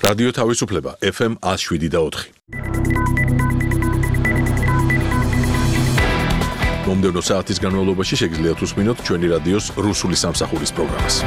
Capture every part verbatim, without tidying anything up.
რადიო თავისუფლება ეფ ემ one oh seven და four. მომდევნო საათის განმავლობაში შეგიძლიათ უსმინოთ ჩვენი რადიოს რუსული სამსახურის პროგრამას.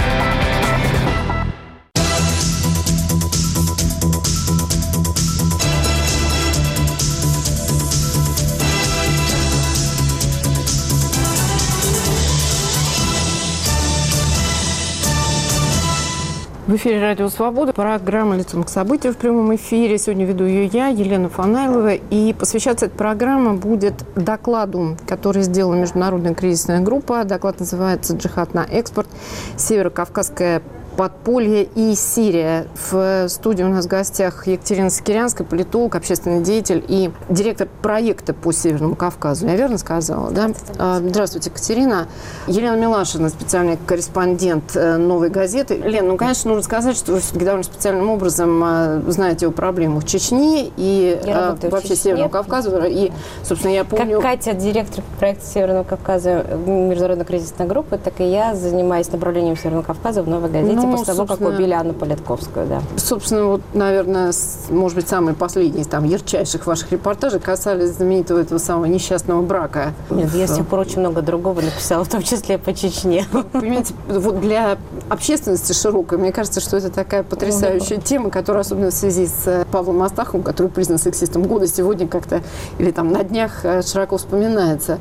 В эфире «Радио Свобода», программа «Лицом к событию» в прямом эфире. Сегодня веду ее я, Елена Фанайлова. И посвящаться эта программа будет докладу, который сделала международная кризисная группа. Доклад называется «Джихад на экспорт. Северо-Кавказская подполье и Сирия». В студии у нас в гостях Екатерина Сакирянская, политолог, общественный деятель и директор проекта по Северному Кавказу. Я верно сказала, да? Здравствуйте, Екатерина. Елена Милашина, специальный корреспондент «Новой газеты». Лен, ну, конечно, нужно сказать, что вы все-таки довольно специальным образом знаете о проблемах Чечни и вообще Северного Кавказа. И, собственно, я помню... Как Катя, директор проекта Северного Кавказа международной кризисной группы, так и я занимаюсь направлением Северного Кавказа в «Новой газете». Ну, после того, как убили Анну Политковскую, да. Собственно, вот, наверное, может быть, самые последние, там, ярчайших ваших репортажей касались знаменитого этого самого несчастного брака. Нет, я с тех пор очень много другого написала, в том числе по Чечне. Понимаете, вот для общественности широкой, мне кажется, что это такая потрясающая тема, которая, особенно в связи с Павлом Астаховым, который признан сексистом года, сегодня как-то, или там на днях широко вспоминается.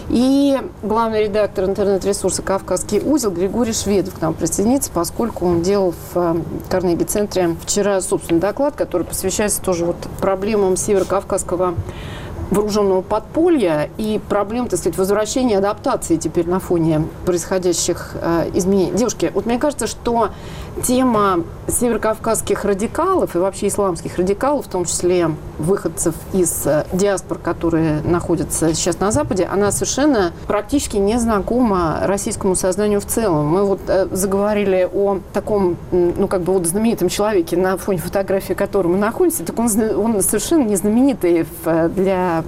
И главный редактор интернет-ресурса «Кавказский узел» Григорий Шведов к нам присоединится, поскольку он делал в Карнеги-центре вчера собственный доклад, который посвящается тоже вот проблемам северокавказского вооруженного подполья и проблем, так сказать, возвращения, адаптации теперь на фоне происходящих э, изменений. Девушки, вот мне кажется, что тема северокавказских радикалов и вообще исламских радикалов, в том числе выходцев из э, диаспор, которые находятся сейчас на Западе, она совершенно практически не знакома российскому сознанию в целом. Мы вот э, заговорили о таком, ну, как бы вот знаменитом человеке, на фоне фотографии которого мы находимся, так он, он совершенно не знаменитый в, для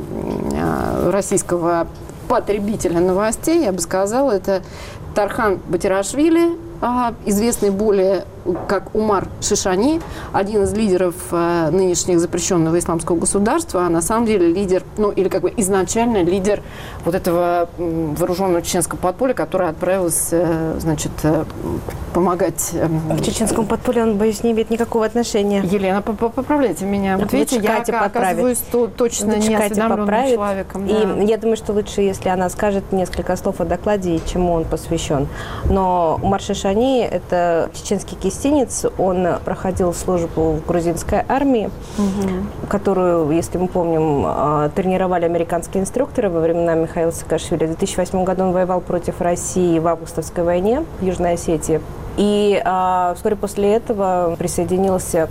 российского потребителя новостей, я бы сказала, это Тархан Батирашвили, известный более как Умар Шишани, один из лидеров э, нынешних запрещенного исламского государства, а на самом деле лидер, ну или как бы изначально лидер вот этого э, вооруженного чеченского подполья, которое отправилось, э, значит, э, помогать... Э, К чеченскому подполью он, боюсь, не имеет никакого отношения. Елена, поправляйте меня. Вот видите, я оказываюсь точно не осведомленным человеком. Да. И я думаю, что лучше, если она скажет несколько слов о докладе и чему он посвящен. Но Умар Шишани – это чеченский кистенец, он проходил службу в грузинской армии, угу. которую, если мы помним, тренировали американские инструкторы во времена Михаила Саакашвили. В две тысячи восьмом году он воевал против России в августовской войне в Южной Осетии. И а, вскоре после этого присоединился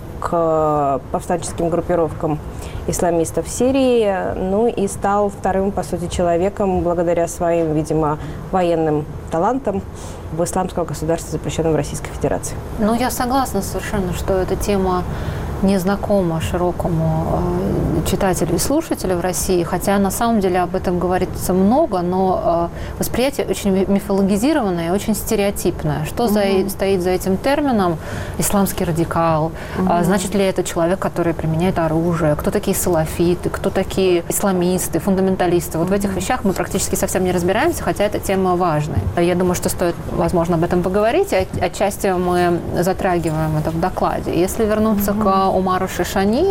к повстанческим группировкам исламистов в Сирии, ну и стал вторым, по сути, человеком, благодаря своим, видимо, военным талантам в исламском государстве, запрещенном в Российской Федерации. Ну, я согласна совершенно, что эта тема незнакома широкому э, читателю и слушателю в России, хотя на самом деле об этом говорится много, но э, восприятие очень мифологизированное и очень стереотипное. Что mm-hmm. за, стоит за этим термином исламский радикал? Mm-hmm. Э, значит ли это человек, который применяет оружие? Кто такие салафиты? Кто такие исламисты, фундаменталисты? Вот mm-hmm. в этих вещах мы практически совсем не разбираемся, хотя эта тема важная. Я думаю, что стоит, возможно, об этом поговорить. Отчасти мы затрагиваем это в докладе. Если вернуться mm-hmm. к Умару Шишани,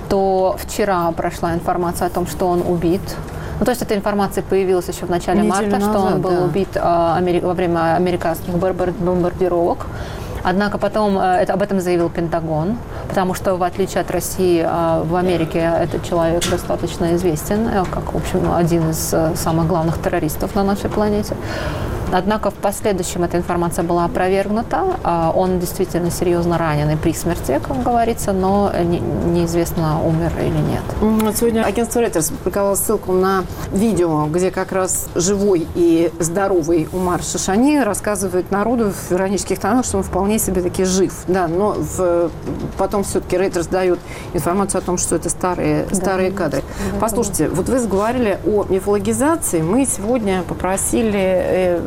то вчера прошла информация о том, что он убит. Ну, то есть эта информация появилась еще в начале Неделю марта, назад, что он был да. убит а, амери- во время американских бомбардировок. Однако потом это, об этом заявил Пентагон, потому что, в отличие от России, в Америке этот человек достаточно известен, как, в общем, один из самых главных террористов на нашей планете. Однако в последующем эта информация была опровергнута. Он действительно серьезно ранен и при смерти, как говорится, но не, неизвестно, умер или нет. Сегодня агентство Reuters опубликовало ссылку на видео, где как раз живой и здоровый Умар Шишани рассказывает народу в иронических тонах, что он вполне себе таки жив. Да, но в... потом все-таки Reuters дает информацию о том, что это старые, да, старые кадры. Да, послушайте, да. Вот вы заговорили о мифологизации. Мы сегодня попросили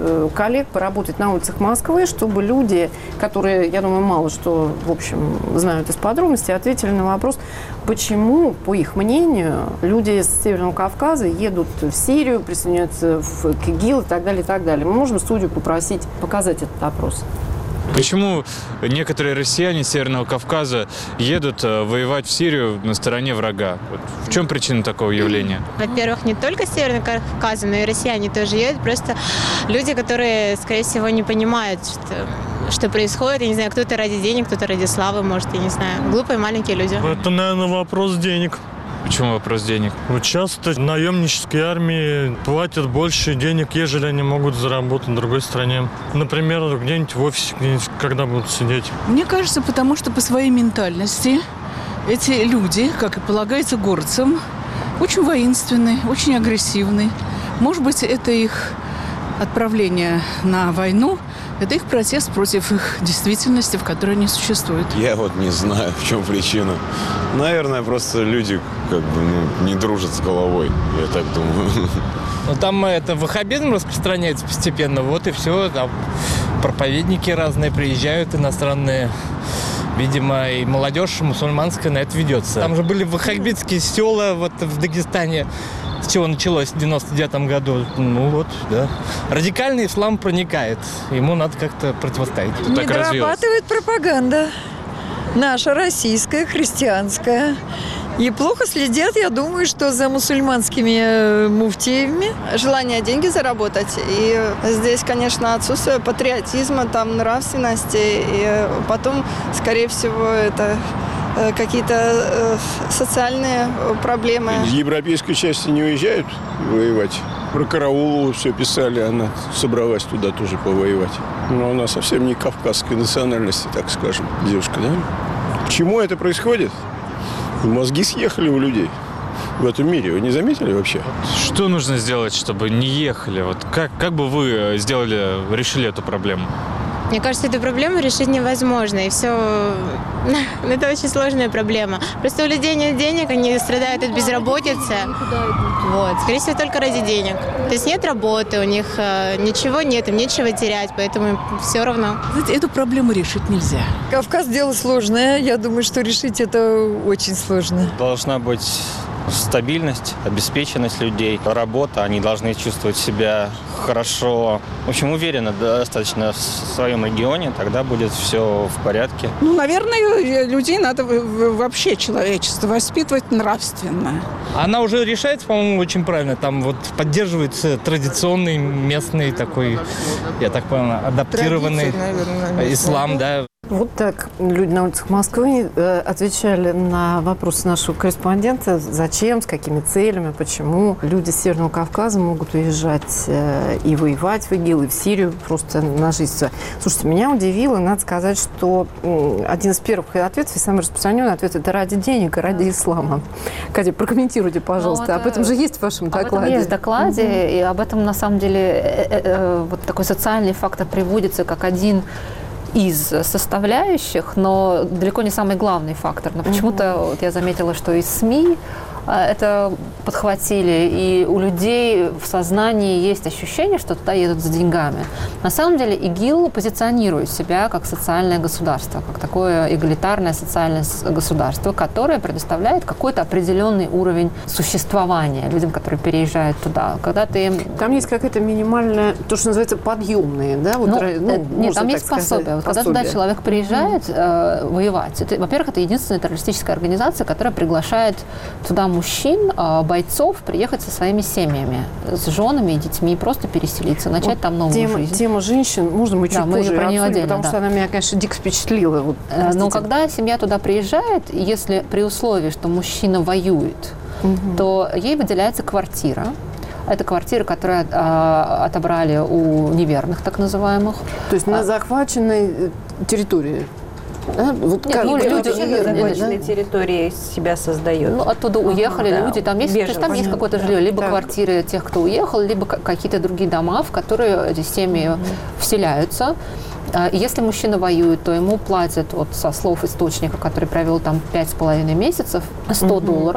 э, коллег поработать на улицах Москвы, чтобы люди, которые, я думаю, мало что, в общем, знают из подробностей, ответили на вопрос, почему, по их мнению, люди с Северного Кавказа едут в Сирию, присоединяются в ИГИЛ и так далее, и так далее. Мы можем студию попросить показать этот опрос. Почему некоторые россияне с Северного Кавказа едут воевать в Сирию на стороне врага? Вот в чем причина такого явления? Во-первых, не только с Северного Кавказа, но и россияне тоже едут. Просто люди, которые, скорее всего, не понимают, что, что происходит. Я не знаю, кто-то ради денег, кто-то ради славы, может, я не знаю. Глупые маленькие люди. Это, наверное, вопрос денег. Почему вопрос денег? Вот часто наемнические армии платят больше денег, ежели они могут заработать в другой стране. Например, где-нибудь в офисе, где-нибудь, когда будут сидеть. Мне кажется, потому что по своей ментальности эти люди, как и полагается горцам, очень воинственны, очень агрессивны. Может быть, это их отправление на войну, это их протест против их действительности, в которой они существуют. Я вот не знаю, в чем причина. Наверное, просто люди как бы ну, не дружат с головой, я так думаю. Ну, там это ваххабизм распространяется постепенно, вот и все. Там проповедники разные приезжают, иностранные. Видимо, и молодежь мусульманская на это ведется. Там же были ваххабитские села вот в Дагестане. С чего началось в девяносто девятом году? Ну вот, да. Радикальный ислам проникает. Ему надо как-то противостоять. Не Так дорабатывает пропаганда. Наша, российская, христианская. И плохо следят, я думаю, что за мусульманскими муфтиями. Желание деньги заработать. И здесь, конечно, отсутствие патриотизма, там, нравственности. И потом, скорее всего, это какие-то э, социальные проблемы. Из европейской части не уезжают воевать. Про Караулову все писали, она собралась туда тоже повоевать. Но она совсем не кавказской национальности, так скажем, девушка, да? Почему это происходит? Мозги съехали у людей в этом мире. Вы не заметили вообще? Что нужно сделать, чтобы не ехали? Вот как, как бы вы сделали, решили эту проблему? Мне кажется, эту проблему решить невозможно. И все... Это очень сложная проблема. Просто у людей нет денег, они страдают от безработицы. Вот. Скорее всего, только ради денег. То есть нет работы, у них ничего нет, им нечего терять, поэтому все равно. Знаете, эту проблему решить нельзя. Кавказ – дело сложное. Я думаю, что решить это очень сложно. Должна быть стабильность, обеспеченность людей, работа. Они должны чувствовать себя хорошо, в общем, уверенно достаточно в своем регионе. Тогда будет все в порядке. Ну, наверное, людей надо вообще человечество воспитывать нравственно. Она уже решается, по-моему, очень правильно. Там вот поддерживается традиционный местный такой, я так понимаю, адаптированный наверное, ислам, да. Вот так люди на улицах Москвы э, отвечали на вопросы нашего корреспондента, зачем, с какими целями, почему люди с Северного Кавказа могут уезжать э, и воевать в ИГИЛ, и в Сирию просто на жизнь. Слушайте, меня удивило, надо сказать, что э, один из первых ответов, и самый распространенный ответ, это ради денег и ради ислама. Катя, прокомментируйте, пожалуйста. Ну, об этом же есть в вашем докладе. Об этом есть в докладе, mm-hmm. и об этом, на самом деле, э, э, э, вот такой социальный фактор приводится как один из составляющих, но далеко не самый главный фактор. Но почему-то mm-hmm. вот я заметила, что из СМИ это подхватили, и у людей в сознании есть ощущение, что туда едут за деньгами. На самом деле ИГИЛ позиционирует себя как социальное государство, как такое эгалитарное социальное государство, которое предоставляет какой-то определенный уровень существования людям, которые переезжают туда. Когда ты... Там есть какая-то минимальная, то, что называется, подъемные, да? Вот, ну, ну, нет, там есть пособие. Вот когда туда человек приезжает mm-hmm. э, воевать, это, во-первых, это единственная террористическая организация, которая приглашает туда мужчин, бойцов, приехать со своими семьями, с женами и детьми, просто переселиться, начать вот там новую тема, жизнь. Тема женщин, можно мы чуть да, позже про нее отдельно, потому да. что она меня, конечно, дико впечатлила. Вот, но когда семья туда приезжает, если при условии, что мужчина воюет, угу. то ей выделяется квартира. Это квартиры, которые а, отобрали у неверных, так называемых. То есть на а, захваченной территории? Да? Вот Нет, как ну, люди на захваченной да? территории себя создают. Ну, оттуда уехали ага, люди, да. там есть, то есть, там есть какое-то жилье, либо так. квартиры тех, кто уехал, либо какие-то другие дома, в которые эти семьи mm-hmm. вселяются. Если мужчина воюет, то ему платят, вот со слов источника, который провел там пять с половиной месяцев, сто долларов.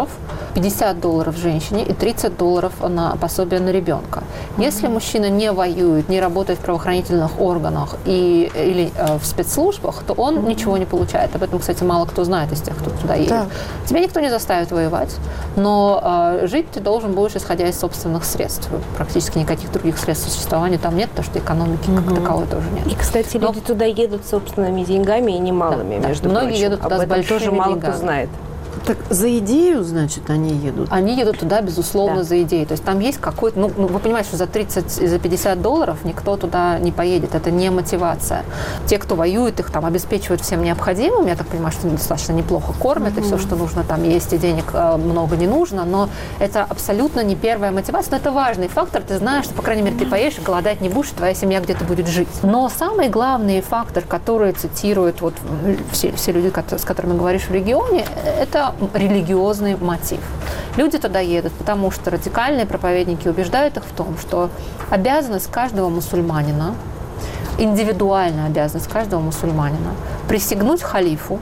пятьдесят долларов женщине и тридцать долларов на пособие на ребенка. Если мужчина не воюет, не работает в правоохранительных органах и, или э, в спецслужбах, то он mm-hmm. ничего не получает. Об этом, кстати, мало кто знает из тех, кто туда едет. Да. Тебя никто не заставит воевать, но э, жить ты должен будешь, исходя из собственных средств. Практически никаких других средств существования там нет, потому что экономики mm-hmm. как таковой тоже нет. И, кстати, но... люди туда едут собственными деньгами и немалыми, да, между да. прочим. Многие едут туда Об с большими тоже мало деньгами. кто знает. Так за идею, значит, они едут? Они едут туда, безусловно, да. за идеей. То есть там есть какой-то... Ну, ну, вы понимаете, что за тридцать и за пятьдесят долларов никто туда не поедет. Это не мотивация. Те, кто воюет, их там обеспечивают всем необходимым. Я так понимаю, что достаточно неплохо кормят, mm-hmm. и все, что нужно там есть, и денег э, много не нужно. Но это абсолютно не первая мотивация. Но это важный фактор. Ты знаешь, что, по крайней мере, ты поедешь, голодать не будешь, твоя семья где-то будет жить. Но самый главный фактор, который цитируют вот все, все люди, с которыми говоришь в регионе, это религиозный мотив. Люди туда едут, потому что радикальные проповедники убеждают их в том, что обязанность каждого мусульманина, индивидуальная обязанность каждого мусульманина присягнуть халифу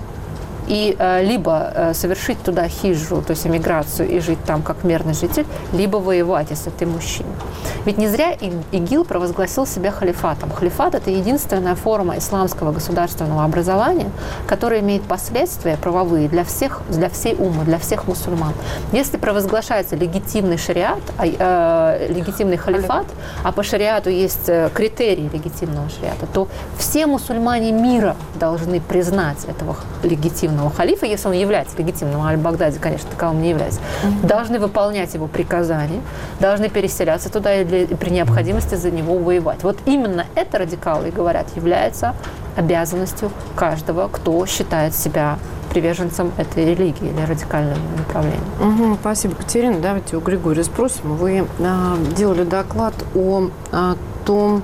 и э, либо э, совершить туда хиджру, то есть эмиграцию, и жить там как мирный житель, либо воевать, если ты мужчина. Ведь не зря ИГИЛ провозгласил себя халифатом. Халифат – это единственная форма исламского государственного образования, которая имеет последствия правовые для всех, для всей уммы, для всех мусульман. Если провозглашается легитимный шариат, э, легитимный халифат, а по шариату есть критерии легитимного шариата, то все мусульмане мира должны признать этого легитимного халифа, если он является легитимным, а Аль-Багдади, конечно, таковым не является, mm-hmm. должны выполнять его приказания, должны переселяться туда и для, при необходимости за него воевать. Вот именно это, радикалы и говорят, является обязанностью каждого, кто считает себя приверженцем этой религии или радикального направления. Угу, спасибо, Катерина. Давайте у Григория спросим. Вы а, делали доклад о, о том,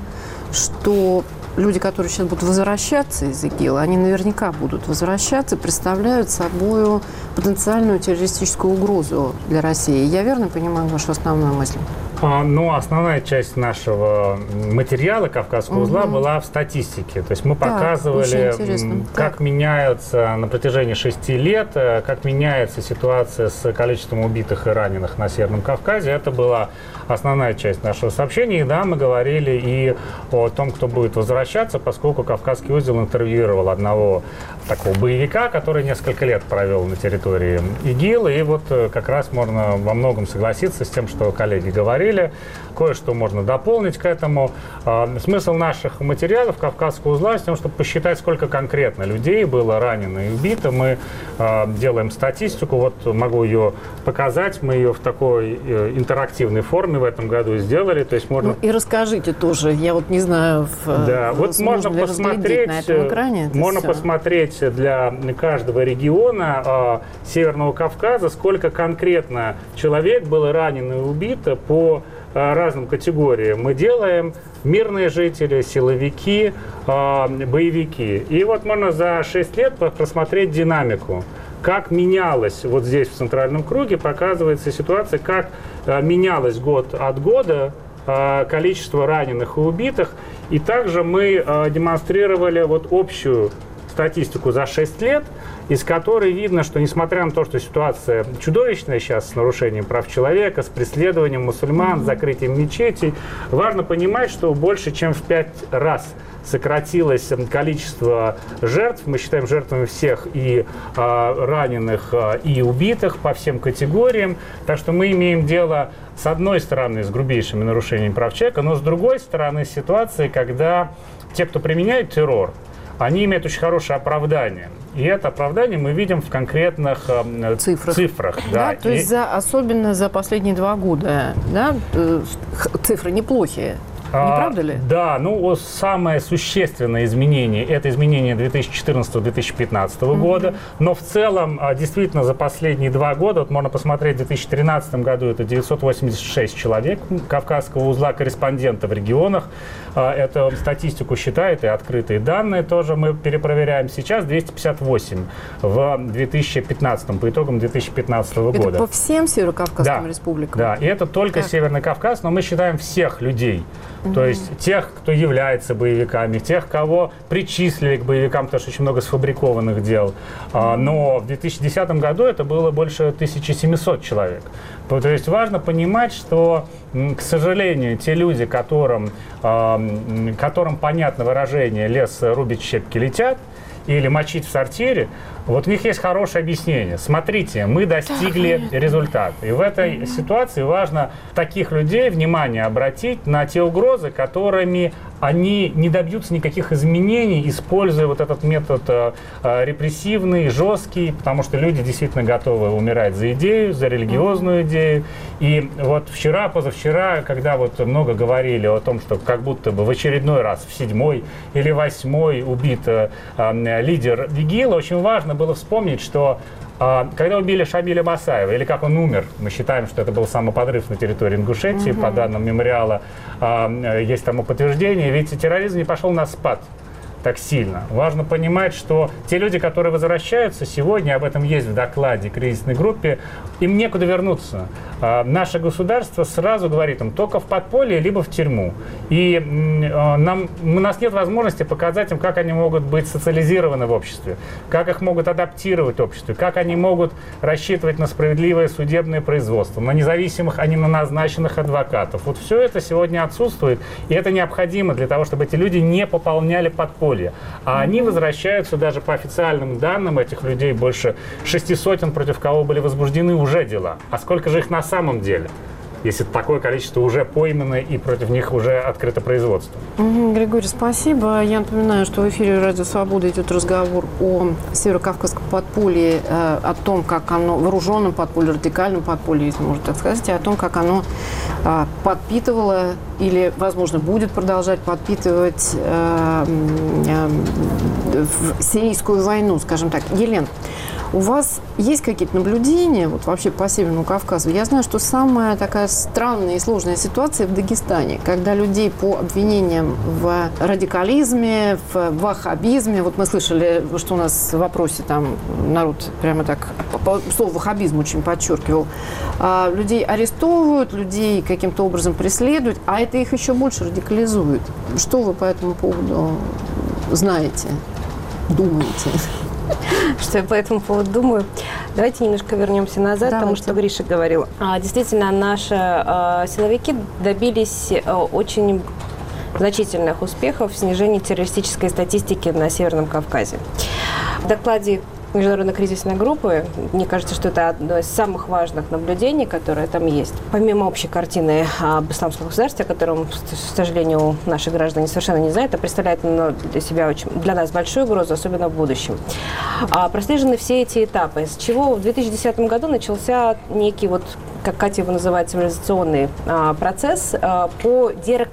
что люди, которые сейчас будут возвращаться из ИГИЛа, они наверняка будут возвращаться, представляют собой потенциальную террористическую угрозу для России. Я верно понимаю вашу основную мысль? Ну, основная часть нашего материала Кавказского узла угу. была в статистике. То есть мы так, показывали, как так. меняются на протяжении шести лет, как меняется ситуация с количеством убитых и раненых на Северном Кавказе. Это была основная часть нашего сообщения. И да, мы говорили и о том, кто будет возвращаться, поскольку Кавказский узел интервьюировал одного такого боевика, который несколько лет провел на территории ИГИЛ. И вот как раз можно во многом согласиться с тем, что коллеги говорили. Кое-что можно дополнить к этому. Смысл наших материалов Кавказского узла в том, чтобы посчитать, сколько конкретно людей было ранено и убито. Мы делаем статистику. Вот могу ее показать. Мы ее в такой интерактивной форме в этом году сделали. То есть можно... Ну, и расскажите тоже. Я вот не знаю, в, да, в, вот можно посмотреть, на этом экране можно все. посмотреть для каждого региона э, Северного Кавказа, сколько конкретно человек было ранено и убито по э, разным категориям. Мы делаем мирные жители, силовики, э, боевики. И вот можно за шесть лет просмотреть динамику. Как менялась, вот здесь в центральном круге показывается ситуация, как э, менялась год от года э, количество раненых и убитых. И также мы э, демонстрировали вот общую статистику за шесть лет, из которой видно, что несмотря на то, что ситуация чудовищная сейчас с нарушением прав человека, с преследованием мусульман, с закрытием мечетей, важно понимать, что больше чем в пять раз сократилось количество жертв. Мы считаем жертвами всех и э, раненых, э, и убитых по всем категориям. Так что мы имеем дело, с одной стороны, с грубейшими нарушениями прав человека, но с другой стороны, с ситуацией, когда те, кто применяет террор, они имеют очень хорошее оправдание. И это оправдание мы видим в конкретных э, цифрах. цифрах да. Да, то и... есть за, особенно за последние два года, да, цифры неплохие. Не а, правда ли? Да, ну самое существенное изменение – это изменение две тысячи четырнадцатого — две тысячи пятнадцатого mm-hmm. года. Но в целом, действительно, за последние два года, вот можно посмотреть, в две тысячи тринадцатом году это девятьсот восемьдесят шесть человек Кавказского узла, корреспондентов в регионах. Это статистику считает, и открытые данные тоже мы перепроверяем. Сейчас двести пятьдесят восемь в две тысячи пятнадцатом, по итогам две тысячи пятнадцатого года. Это по всем Северо-Кавказским да, республикам? Да, и это только так. Северный Кавказ, но мы считаем всех людей Mm-hmm. То есть тех, кто является боевиками, тех, кого причислили к боевикам, потому что очень много сфабрикованных дел. Mm-hmm. Но в две тысячи десятом году это было больше тысяча семьсот человек. То есть важно понимать, что, к сожалению, те люди, которым, которым понятно выражение «лес рубит, щепки летят», или мочить в сортире, вот у них есть хорошее объяснение. Смотрите, мы достигли результата. И в этой mm-hmm. ситуации важно таких людей внимание обратить на те угрозы, которыми они не добьются никаких изменений, используя вот этот метод э, репрессивный, жесткий, потому что люди действительно готовы умирать за идею, за религиозную mm-hmm. идею. И вот вчера, позавчера, когда вот много говорили о том, что как будто бы в очередной раз, в седьмой или восьмой убит э, э, лидер ИГИЛа, очень важно было вспомнить, что э, когда убили Шамиля Масаева, или как он умер, мы считаем, что это был самоподрыв на территории Ингушетии, mm-hmm. по данным мемориала, э, есть тому подтверждение, ведь терроризм не пошел на спад так сильно. Важно понимать, что те люди, которые возвращаются сегодня, об этом есть в докладе кризисной группе, им некуда вернуться. А, наше государство сразу говорит им только в подполье, либо в тюрьму. И а, нам, у нас нет возможности показать им, как они могут быть социализированы в обществе, как их могут адаптировать в обществе, как они могут рассчитывать на справедливое судебное производство, на независимых, а не на назначенных адвокатов. Вот все это сегодня отсутствует, и это необходимо для того, чтобы эти люди не пополняли подполье. А они возвращаются, даже по официальным данным, этих людей больше шести сотен, против кого были возбуждены уже дела. А сколько же их на самом деле, если такое количество уже поймано и против них уже открыто производство? Угу, Григорий, спасибо. Я напоминаю, что в эфире «Радио Свобода» идет разговор о северокавказском подполье, э, о том, как оно, вооруженном подполье, радикальном подполье, если можно так сказать, и о том, как оно э, подпитывало или, возможно, будет продолжать подпитывать э, э, сирийскую войну, скажем так. Елена, у вас есть какие-то наблюдения вот вообще по Северному Кавказу? Я знаю, что самая такая странная и сложная ситуация в Дагестане, когда людей по обвинениям в радикализме, в ваххабизме, вот мы слышали, что у нас в вопросе там народ прямо так слово ваххабизм очень подчеркивал, а, людей арестовывают, людей каким-то образом преследуют, а это их еще больше радикализует. Что вы по этому поводу знаете, думаете? Что я по этому поводу думаю? Давайте немножко вернемся назад, Давайте. тому, что Гриша говорил. А, действительно, наши а, силовики добились а, очень значительных успехов в снижении террористической статистики на Северном Кавказе. В докладе Международной кризисной группы, мне кажется, что это одно из самых важных наблюдений, которое там есть. Помимо общей картины об исламском государстве, о котором, к сожалению, наши граждане совершенно не знают, это представляет для себя очень, для нас большую угрозу, особенно в будущем. А, прослежены все эти этапы, с чего в две тысячи десятом году начался некий, вот, как Катя его называет, цивилизационный а, процесс а, по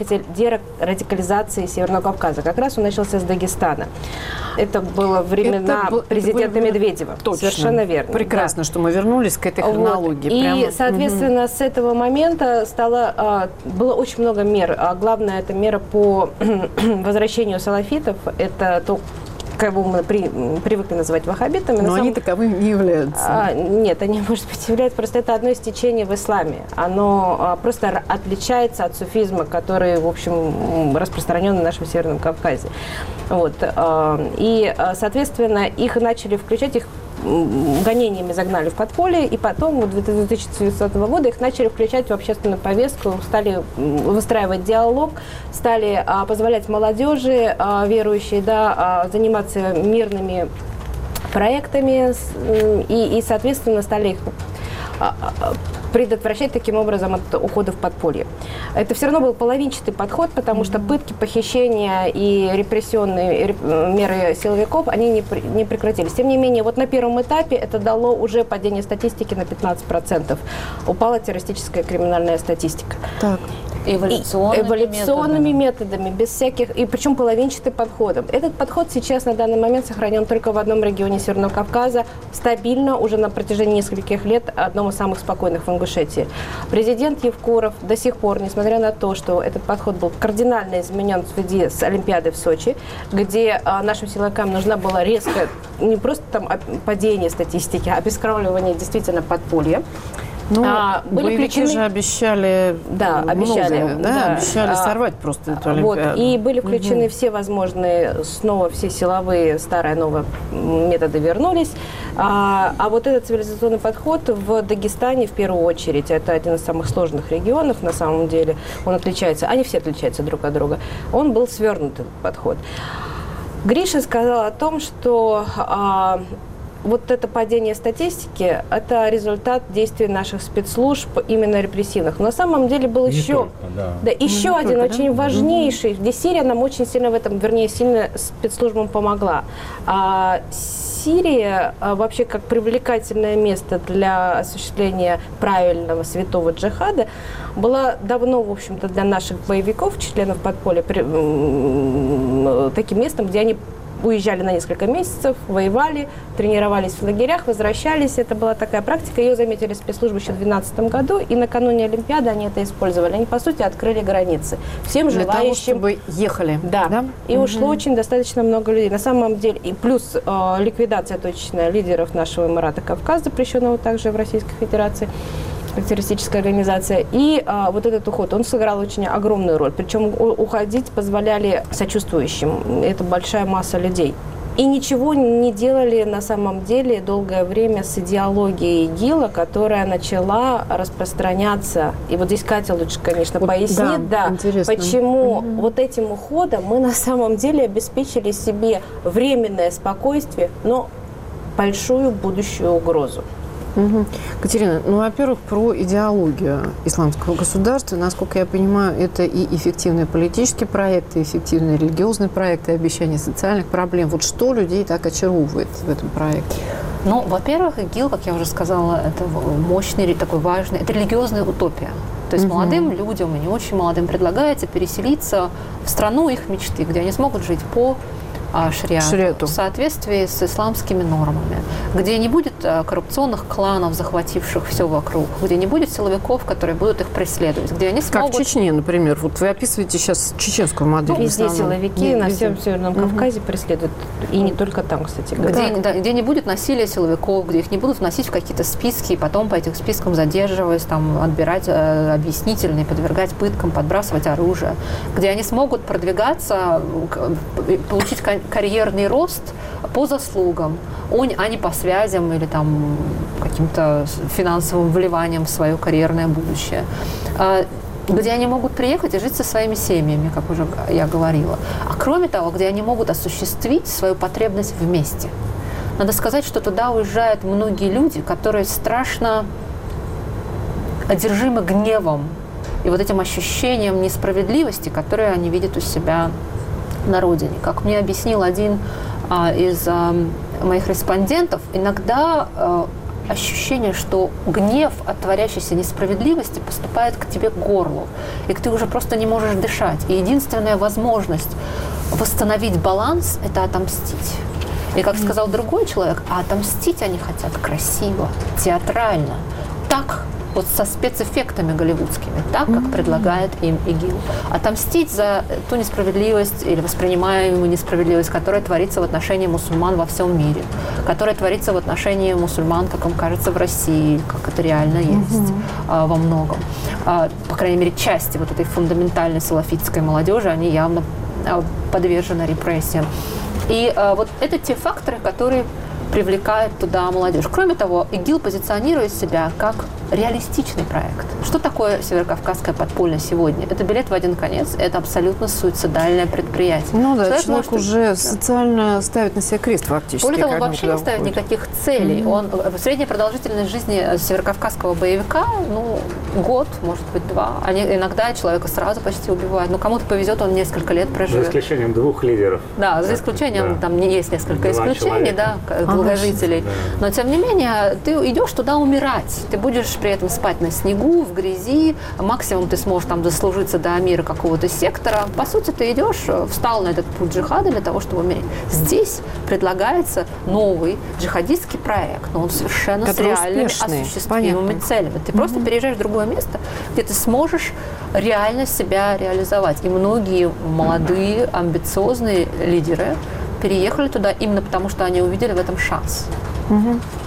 дерадикализации Северного Кавказа. Как раз он начался с Дагестана. Это было времена это, президента это Медведева. Точно. Совершенно верно. Прекрасно, да. Что мы вернулись к этой хронологии. Вот. И, Прямо... соответственно, угу. с этого момента стало, а, было очень много мер. А главное, это мера по возвращению салафитов. Это то, кого мы при, привыкли называть ваххабитами. Но они самом... таковыми не являются. А, нет, они, может быть, являются. Просто это одно из течений в исламе. Оно а, просто отличается от суфизма, который, в общем, распространен на нашем Северном Кавказе. Вот. А, и, соответственно, их начали включать, их гонениями загнали в подполье, и потом, вот, в две тысячи девятнадцатого года их начали включать в общественную повестку, стали выстраивать диалог, стали а, позволять молодежи а, верующей, да, а, заниматься мирными проектами и, и, соответственно, стали их а, а, предотвращать таким образом от ухода в подполье. Это все равно был половинчатый подход, потому что пытки, похищения и репрессионные меры силовиков, они не, не прекратились. Тем не менее, вот на первом этапе это дало уже падение статистики на пятнадцать процентов. Упала террористическая криминальная статистика. Так. Эволюционными, эволюционными методами. методами, без всяких, и причем половинчатым подходом. Этот подход сейчас на данный момент сохранен только в одном регионе Северного Кавказа, стабильно уже на протяжении нескольких лет, одном из самых спокойных в Ингушетии. Президент Евкуров до сих пор, несмотря на то, что этот подход был кардинально изменен в связи с Олимпиадой в Сочи, где а, нашим силовикам нужна была резкая, не просто там падение статистики, а обескровливание действительно подполья, Ну, а, были боевики включены... же обещали, да, обещали, многое, да, да. обещали а, сорвать просто эту вот, Олимпиаду. и были включены угу. все возможные, снова все силовые, старые, новые методы вернулись. А, а вот этот цивилизационный подход в Дагестане, в первую очередь, это один из самых сложных регионов, на самом деле, он отличается, они все отличаются друг от друга, он был свернутый подход. Гриша сказал о том, что а, вот это падение статистики – это результат действий наших спецслужб, именно репрессивных. Но на самом деле был Не еще, только, да. Да, еще Не один только, очень да? важнейший, где Сирия нам очень сильно в этом, вернее, сильно спецслужбам помогла. А Сирия а, вообще как привлекательное место для осуществления правильного святого джихада была давно, в общем-то, для наших боевиков, членов подполья, при, таким местом, где они уезжали на несколько месяцев, воевали, тренировались в лагерях, возвращались. Это была такая практика. Ее заметили спецслужбы еще в две тысячи двенадцатом году, и накануне Олимпиады они это использовали. Они, по сути, открыли границы всем Для желающим. того, чтобы ехали. Да. да? И угу. ушло очень достаточно много людей. На самом деле, и плюс э, ликвидация точечная лидеров нашего Эмирата Кавказ, запрещенного также в Российской Федерации, как террористическая организация. И а, вот этот уход, он сыграл очень огромную роль. Причем у- уходить позволяли сочувствующим. Это большая масса людей. И ничего не делали на самом деле долгое время с идеологией ИГИЛа, которая начала распространяться. И вот здесь Катя лучше, конечно, вот, пояснит, да, да, почему угу. вот этим уходом мы на самом деле обеспечили себе временное спокойствие, но большую будущую угрозу. Угу. Катерина, ну, во-первых, про идеологию исламского государства. Насколько я понимаю, это и эффективный политический проект, и эффективный религиозный проект, и обещание социальных проблем. Вот что людей так очаровывает в этом проекте? Ну, во-первых, ИГИЛ, как я уже сказала, это мощный, такой важный, это религиозная утопия. То есть угу. молодым людям и не очень молодым предлагается переселиться в страну их мечты, где они смогут жить по шариату, шариату. В соответствии с исламскими нормами, где не будет коррупционных кланов, захвативших все вокруг, где не будет силовиков, которые будут их преследовать, где они смогут... Как в Чечне, например. Вот вы описываете сейчас чеченскую модель. Ну, везде силовики Нет, на везде. всем Северном угу. Кавказе преследуют. И не только там, кстати говоря. Где, да, где не будет насилия силовиков, где их не будут вносить в какие-то списки, и потом по этим спискам задерживаясь, там, отбирать э, объяснительные, подвергать пыткам, подбрасывать оружие, где они смогут продвигаться, получить карьерный рост по заслугам, а не по связям или там каким-то финансовым вливанием в свое карьерное будущее. Где они могут приехать и жить со своими семьями, как уже я говорила. А кроме того, где они могут осуществить свою потребность вместе. Надо сказать, что туда уезжают многие люди, которые страшно одержимы гневом и вот этим ощущением несправедливости, которое они видят у себя на родине. Как мне объяснил один а, из а, моих респондентов, иногда а, ощущение, что гнев от творящейся несправедливости поступает к тебе к горлу, и ты уже просто не можешь дышать. И единственная возможность восстановить баланс – это отомстить. И как сказал другой человек, а отомстить они хотят красиво, театрально, так, вот со спецэффектами голливудскими, так, как mm-hmm. предлагает им ИГИЛ. Отомстить за ту несправедливость или воспринимаемую несправедливость, которая творится в отношении мусульман во всем мире, которая творится в отношении мусульман, как им кажется, в России, как это реально есть mm-hmm. а, во многом. А, по крайней мере, части вот этой фундаментальной салафитской молодежи, они явно а, подвержены репрессиям. И а, вот это те факторы, которые привлекает туда молодежь. Кроме того, ИГИЛ позиционирует себя как реалистичный проект. Что такое Северокавказское подполье сегодня? Это билет в один конец, это абсолютно суицидальное предприятие. Ну да, человек, человек может... уже социально ставит на себя крест фактически. Более того, он вообще не ставит уходит. никаких целей. Mm-hmm. Он, средняя продолжительность жизни северокавказского боевика, ну, год, может быть, два. Они, иногда человека сразу почти убивают. Но кому-то повезет, он несколько лет проживет. За исключением двух лидеров. Да, за исключением, да. там не есть несколько Два исключений, человека. да, долгожителей. Да. Но, тем не менее, ты идешь туда умирать. Ты будешь при этом спать на снегу, в грязи. Максимум ты сможешь там дослужиться до амира какого-то сектора. По сути, ты идешь, встал на этот путь джихада для того, чтобы умереть. Здесь предлагается новый джихадистский проект, но он совершенно Который с реальными успешный. осуществимыми Понятно. целями. Ты mm-hmm. просто переезжаешь в другое место, где ты сможешь реально себя реализовать. И многие молодые, амбициозные лидеры переехали туда именно потому, что они увидели в этом шанс. Угу.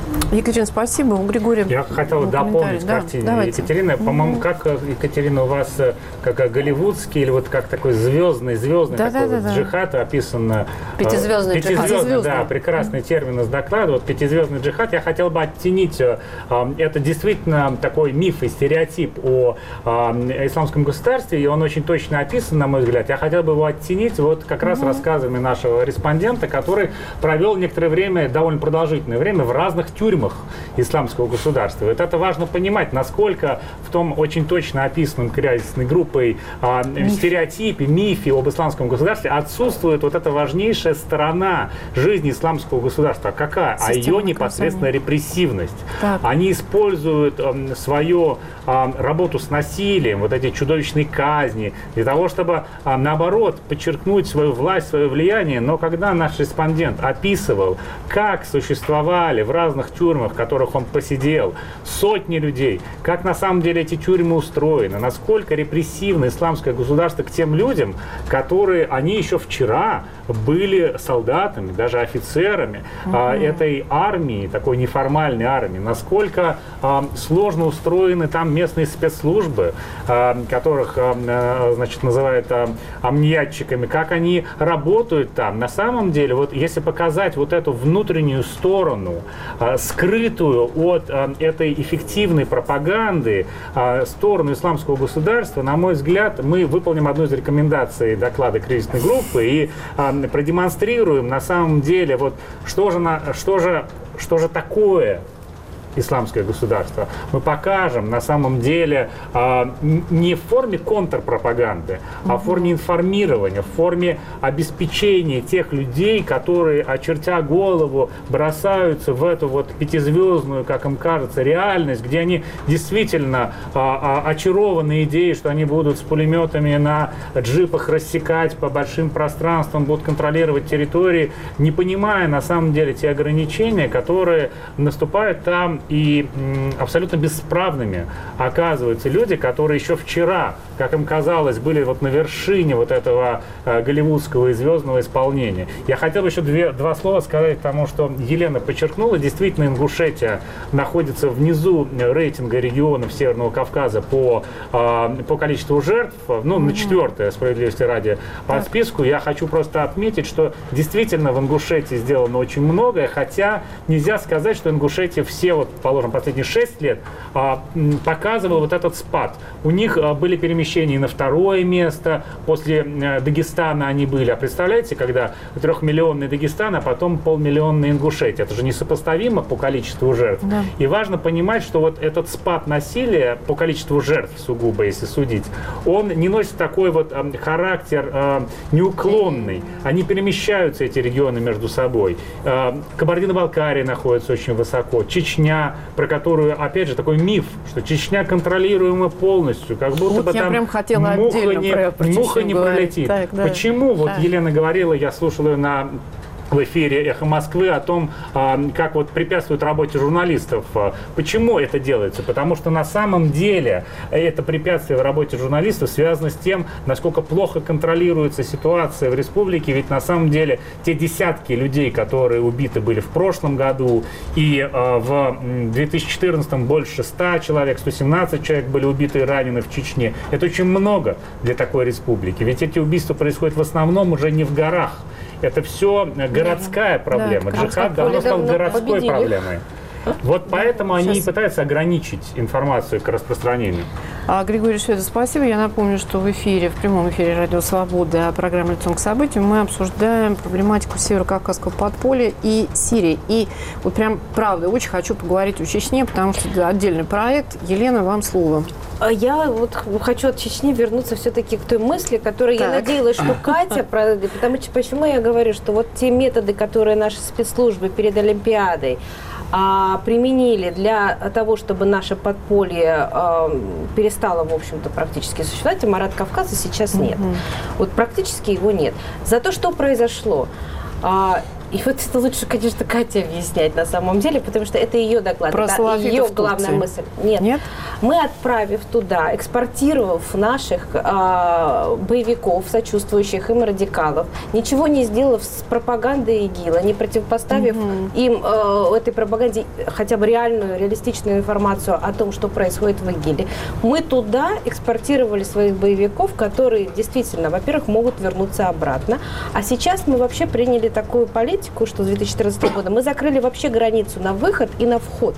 Екатерина, спасибо. У Григория Я хотел дополнить к да, картине давайте. Екатерины. По-моему, как, Екатерина, у вас как голливудский или вот как такой звездный, звездный да, такой да, вот да, джихад описан. Пятизвездный джихад. Пятизвездный, да, прекрасный термин из доклада. Вот пятизвездный джихад. Я хотел бы оттенить. Это действительно такой миф и стереотип о исламском государстве, и он очень точно описан, на мой взгляд. Я хотел бы его оттенить вот как раз угу. рассказами нашего респондента, который провел некоторое время, довольно продолжительное время, в разных тюрьмах исламского государства. Вот это важно понимать, насколько в том очень точно описанном кризисной группой а, стереотипе, мифе об исламском государстве отсутствует вот эта важнейшая сторона жизни исламского государства. Какая? А ее непосредственно репрессивность. Так. Они используют а, свою а, работу с насилием, вот эти чудовищные казни, для того, чтобы, а, наоборот, подчеркнуть свою власть, свое влияние. Но когда наш респондент описывал, как существовали в разных тюрьмах, в которых он посидел, сотни людей, как на самом деле эти тюрьмы устроены, насколько репрессивно исламское государство к тем людям, которые, они еще вчера были солдатами, даже офицерами mm-hmm. а, этой армии, такой неформальной армии, насколько а, сложно устроены там местные спецслужбы, а, которых, а, значит, называют а, амниятчиками, как они работают там. На самом деле, вот если показать вот эту внутреннюю сторону, а, скрытую от а, этой эффективной пропаганды, а, сторону исламского государства, на мой взгляд, мы выполним одну из рекомендаций доклада кризисной группы и а, продемонстрируем на самом деле, вот, что же, на, что же, что же такое исламское государство. Мы покажем на самом деле э, не в форме контрпропаганды, а в форме информирования, в форме обеспечения тех людей, которые, очертя голову, бросаются в эту вот пятизвездную, как им кажется, реальность, где они действительно э, э, очарованы идеей, что они будут с пулеметами на джипах рассекать по большим пространствам, будут контролировать территории, не понимая на самом деле те ограничения, которые наступают там. И м, абсолютно бесправными оказываются люди, которые еще вчера, как им казалось, были вот на вершине вот этого э, голливудского и звездного исполнения. Я хотел бы еще две, два слова сказать к тому, что Елена подчеркнула. Действительно, Ингушетия находится внизу рейтинга регионов Северного Кавказа по, э, по количеству жертв, ну, на четвертое, справедливости ради, по списку. Я хочу просто отметить, что действительно в Ингушетии сделано очень многое, хотя нельзя сказать, что Ингушетия все вот, положим, последние шесть лет а, показывал вот этот спад. У них а, были перемещения на второе место, после а, Дагестана они были. А представляете, когда трехмиллионный Дагестан, а потом полмиллионный Ингушетия. Это же несопоставимо по количеству жертв. Да. И важно понимать, что вот этот спад насилия по количеству жертв сугубо, если судить, он не носит такой вот а, характер а, неуклонный. Они перемещаются, эти регионы, между собой. А, Кабардино-Балкария находится очень высоко, Чечня, про которую, опять же, такой миф, что Чечня контролируема полностью, как будто вот бы там прям хотела муха не, про, про муха не пролетит. Так, да. Почему? Да. Вот Елена говорила, я слушала ее на в эфире «Эхо Москвы» о том, как вот препятствует работе журналистов. Почему это делается? Потому что на самом деле это препятствие в работе журналистов связано с тем, насколько плохо контролируется ситуация в республике. Ведь на самом деле те десятки людей, которые убиты были в прошлом году, и в две тысячи четырнадцатом больше ста человек, сто семнадцать человек были убиты и ранены в Чечне. Это очень много для такой республики. Ведь эти убийства происходят в основном уже не в горах. Это все городская проблема. Да, Джихад давно стал городской победили. проблемой. Вот поэтому да, они сейчас... пытаются ограничить информацию к распространению. А, Григорий Шведов, спасибо. Я напомню, что в эфире, в прямом эфире «Радио Свобода» программы «Лицом к событию» мы обсуждаем проблематику Северо-Кавказского подполья и Сирии. И вот прям, правда, очень хочу поговорить о Чечне, потому что это отдельный проект. Елена, вам слово. Я вот хочу от Чечни вернуться все-таки к той мысли, которую так. я надеялась, что Катя, потому что почему я говорю, что вот те методы, которые наши спецслужбы перед Олимпиадой а, применили для того, чтобы наше подполье а, перестало, в общем-то, практически существовать, и Марат Кавказа сейчас нет. Mm-hmm. Вот практически его нет. Зато что произошло? А, И вот это лучше, конечно, Катя объяснять на самом деле, потому что это ее доклад, Про это ее главная Турции. мысль. Нет. Нет, мы, отправив туда, экспортировав наших э, боевиков, сочувствующих им радикалов, ничего не сделав с пропагандой ИГИЛа, не противопоставив угу. им э, этой пропаганде хотя бы реальную, реалистичную информацию о том, что происходит в ИГИЛе, мы туда экспортировали своих боевиков, которые действительно, во-первых, могут вернуться обратно. А сейчас мы вообще приняли такую политику, что с две тысячи четырнадцатого года мы закрыли вообще границу на выход и на вход.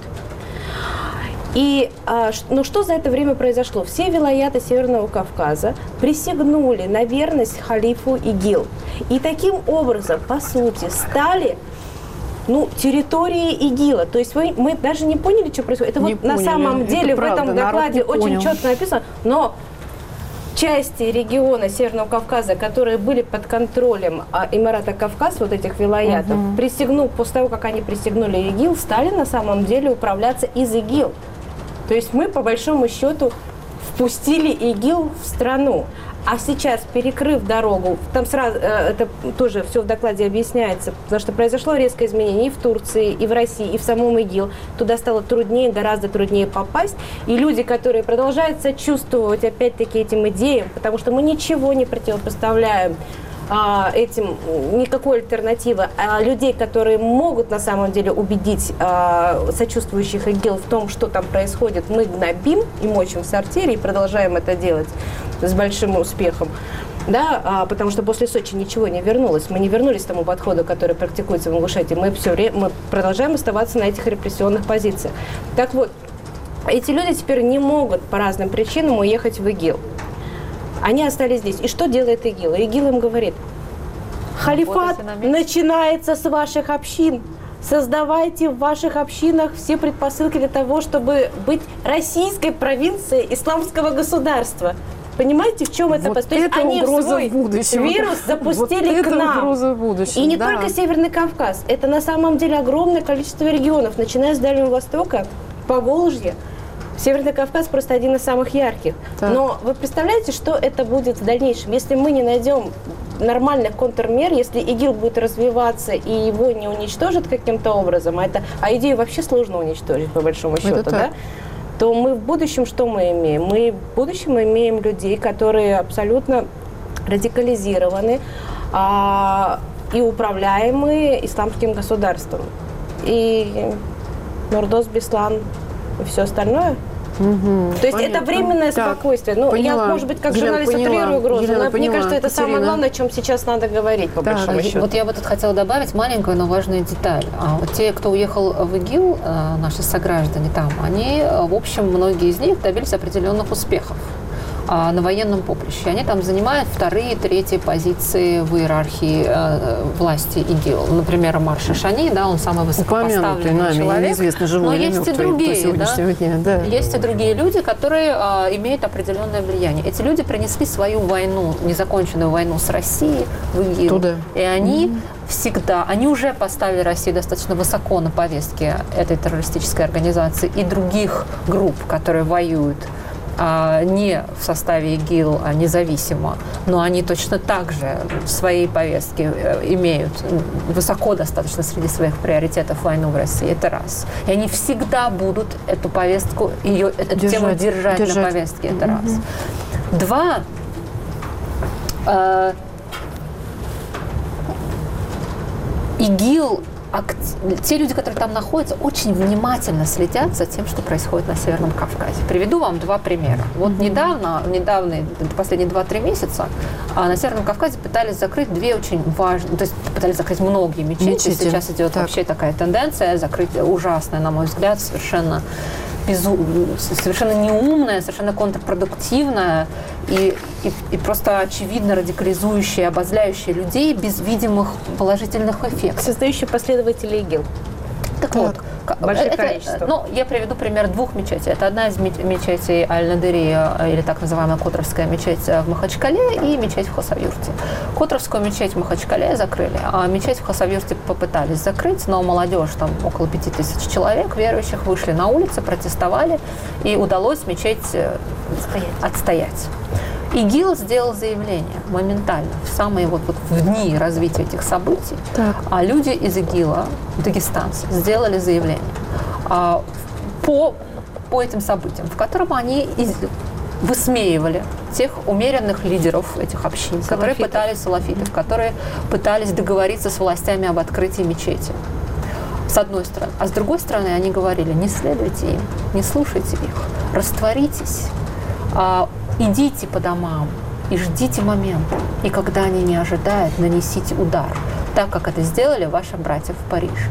И а, ну, что за это время произошло? Все вилаяты Северного Кавказа присягнули на верность халифу ИГИЛ. И таким образом, по сути, стали ну, территории ИГИЛа. То есть вы, мы даже не поняли, что происходит. Это не вот поняли. на самом деле это в этом докладе очень понял. четко написано, но части региона Северного Кавказа, которые были под контролем а, Эмирата Кавказ, вот этих вилаятов, угу. присягнув, после того, как они присягнули ИГИЛ, стали на самом деле управляться из ИГИЛ. То есть мы, по большому счету, впустили ИГИЛ в страну. А сейчас, перекрыв дорогу, там сразу, это тоже все в докладе объясняется, потому что произошло резкое изменение и в Турции, и в России, и в самом ИГИЛ. Туда стало труднее, гораздо труднее попасть. И люди, которые продолжают сочувствовать, опять-таки, этим идеям, потому что мы ничего не противопоставляем а, этим, никакой альтернативы, а людей, которые могут на самом деле убедить а, сочувствующих ИГИЛ в том, что там происходит, мы гнобим и мочим в сортире и продолжаем это делать с большим успехом, да, а, потому что после Сочи ничего не вернулось. Мы не вернулись к тому подходу, который практикуется в Ингушетии. Мы все время мы продолжаем оставаться на этих репрессионных позициях. Так вот, эти люди теперь не могут по разным причинам уехать в ИГИЛ. Они остались здесь. И что делает ИГИЛ? ИГИЛ им говорит: халифат начинается с ваших общин. Создавайте в ваших общинах все предпосылки для того, чтобы быть российской провинцией исламского государства. Понимаете, в чем это? Вот То есть это они свой будущего. вирус запустили вот к нам. Угроза будущего, И не да. только Северный Кавказ. Это на самом деле огромное количество регионов, начиная с Дальнего Востока, Поволжья. Северный Кавказ просто один из самых ярких. Так. Но вы представляете, что это будет в дальнейшем? Если мы не найдем нормальных контрмер, если ИГИЛ будет развиваться и его не уничтожат каким-то образом, а, это, а идею вообще сложно уничтожить, по большому счету, да? То мы в будущем что мы имеем? Мы в будущем имеем людей, которые абсолютно радикализированы а, и управляемые исламским государством. И Нурдос, Беслан и все остальное. Угу, То есть понятно. Это временное так, спокойствие. Ну, поняла. Я, может быть, как Елена, журналист утрирую угрозу, Елена, но поняла. Мне кажется, это Катерина. Самое главное, о чем сейчас надо говорить, по да, большому счету. Вот я бы тут хотела добавить маленькую, но важную деталь. А вот те, кто уехал в ИГИЛ, наши сограждане там, они, в общем, многие из них добились определенных успехов на военном поприще. Они там занимают вторые, третьи позиции в иерархии э, власти ИГИЛ. Например, Амар Шишани, да, он самый высокопоставленный нами, человек. Неизвестно, живой но или есть мертвый, и другие, да? Дня, да. Есть и другие люди, которые э, имеют определенное влияние. Эти люди принесли свою войну, незаконченную войну с Россией в ИГИЛ. Туда. И они mm-hmm. всегда, они уже поставили Россию достаточно высоко на повестке этой террористической организации и других групп, которые воюют не в составе ИГИЛ, а независимо, но они точно так же в своей повестке имеют высоко достаточно среди своих приоритетов войну в России. Это раз. И они всегда будут эту повестку, ее, эту держать, тему держать, держать на повестке. Это угу. раз. Два. Э, ИГИЛ, те люди, которые там находятся, очень внимательно следят за тем, что происходит на Северном Кавказе. Приведу вам два примера. Вот mm-hmm. недавно, недавно, последние два-три месяца, на Северном Кавказе пытались закрыть две очень важные, то есть пытались закрыть многие мечети. Мечети. Сейчас идет так. вообще такая тенденция закрыть ужасная, на мой взгляд, совершенно безу... совершенно неумная, совершенно контрпродуктивная и, и, и просто очевидно радикализующая, обозляющая людей без видимых положительных эффектов. Создающая последователей ИГИЛ. Так, так вот, большое это, количество. Ну, я приведу пример двух мечетей. Это одна из мечетей Аль-Надырия, или так называемая Котровская мечеть в Махачкале, и мечеть в Хасавюрте. Котровскую мечеть в Махачкале закрыли, а мечеть в Хасавюрте попытались закрыть, но молодежь, там около пяти тысяч человек, верующих, вышли на улицы, протестовали, и удалось мечеть отстоять. отстоять. ИГИЛ сделал заявление моментально, в самые вот, вот в дни развития этих событий. Так. А люди из ИГИЛа, дагестанцы, сделали заявление а, по, по этим событиям, в котором они из, высмеивали тех умеренных лидеров этих общин, салафитов. которые пытались, салафитов, которые пытались договориться с властями об открытии мечети. С одной стороны. А с другой стороны, они говорили, не следуйте им, не слушайте их, растворитесь, а, идите по домам и ждите момента. И когда они не ожидают, нанесите удар, так как это сделали ваши братья в Париже.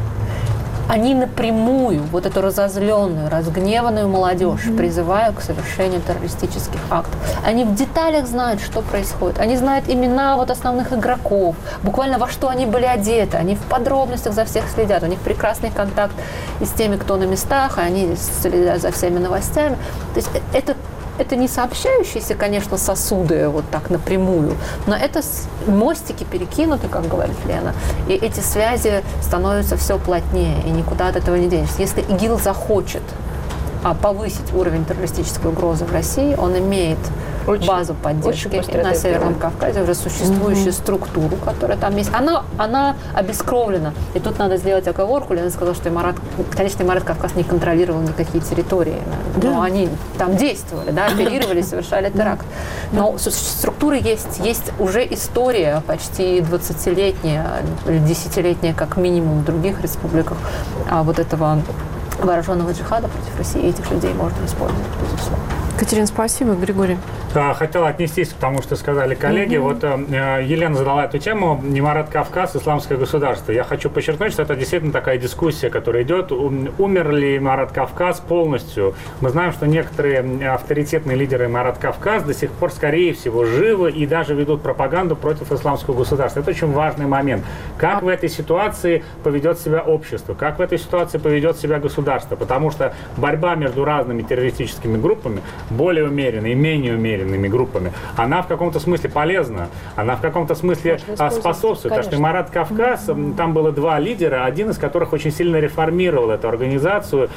Они напрямую вот эту разозленную, разгневанную молодежь mm-hmm. призывают к совершению террористических актов. Они в деталях знают, что происходит. Они знают имена вот основных игроков, буквально во что они были одеты. Они в подробностях за всех следят. У них прекрасный контакт и с теми, кто на местах, и они следят за всеми новостями. То есть это Это не сообщающиеся, конечно, сосуды вот так напрямую, но это мостики перекинуты, как говорит Лена, и эти связи становятся все плотнее, и никуда от этого не денешься. Если ИГИЛ захочет а, повысить уровень террористической угрозы в России, он имеет очень, базу поддержки на Северном Кавказе, уже существующую mm-hmm. структуру, которая там есть. Она, она обескровлена. И тут надо сделать оговорку. Лена сказала, что Имарат, конечно, Имарат Кавказ не контролировал никакие территории, да. но они там действовали, да, оперировали, совершали теракт. Но структуры есть. Есть уже история почти двадцатилетняя, или десятилетняя, как минимум, в других республиках а вот этого вооруженного джихада против России. И этих людей можно использовать, безусловно. Катерина, спасибо. Григорий. Хотел отнестись к тому, что сказали коллеги. Mm-hmm. Вот э, Елена задала эту тему. Имарат Кавказ, исламское государство. Я хочу подчеркнуть, что это действительно такая дискуссия, которая идет. Умер ли Имарат Кавказ полностью? Мы знаем, что некоторые авторитетные лидеры Имарат Кавказ до сих пор, скорее всего, живы и даже ведут пропаганду против исламского государства. Это очень важный момент. Как в этой ситуации поведет себя общество? Как в этой ситуации поведет себя государство? Потому что борьба между разными террористическими группами, более умеренными и менее умеренными группами, она в каком-то смысле полезна, она в каком-то смысле способствует. Потому что Имарат Кавказ, mm-hmm. там было два лидера, один из которых очень сильно реформировал эту организацию,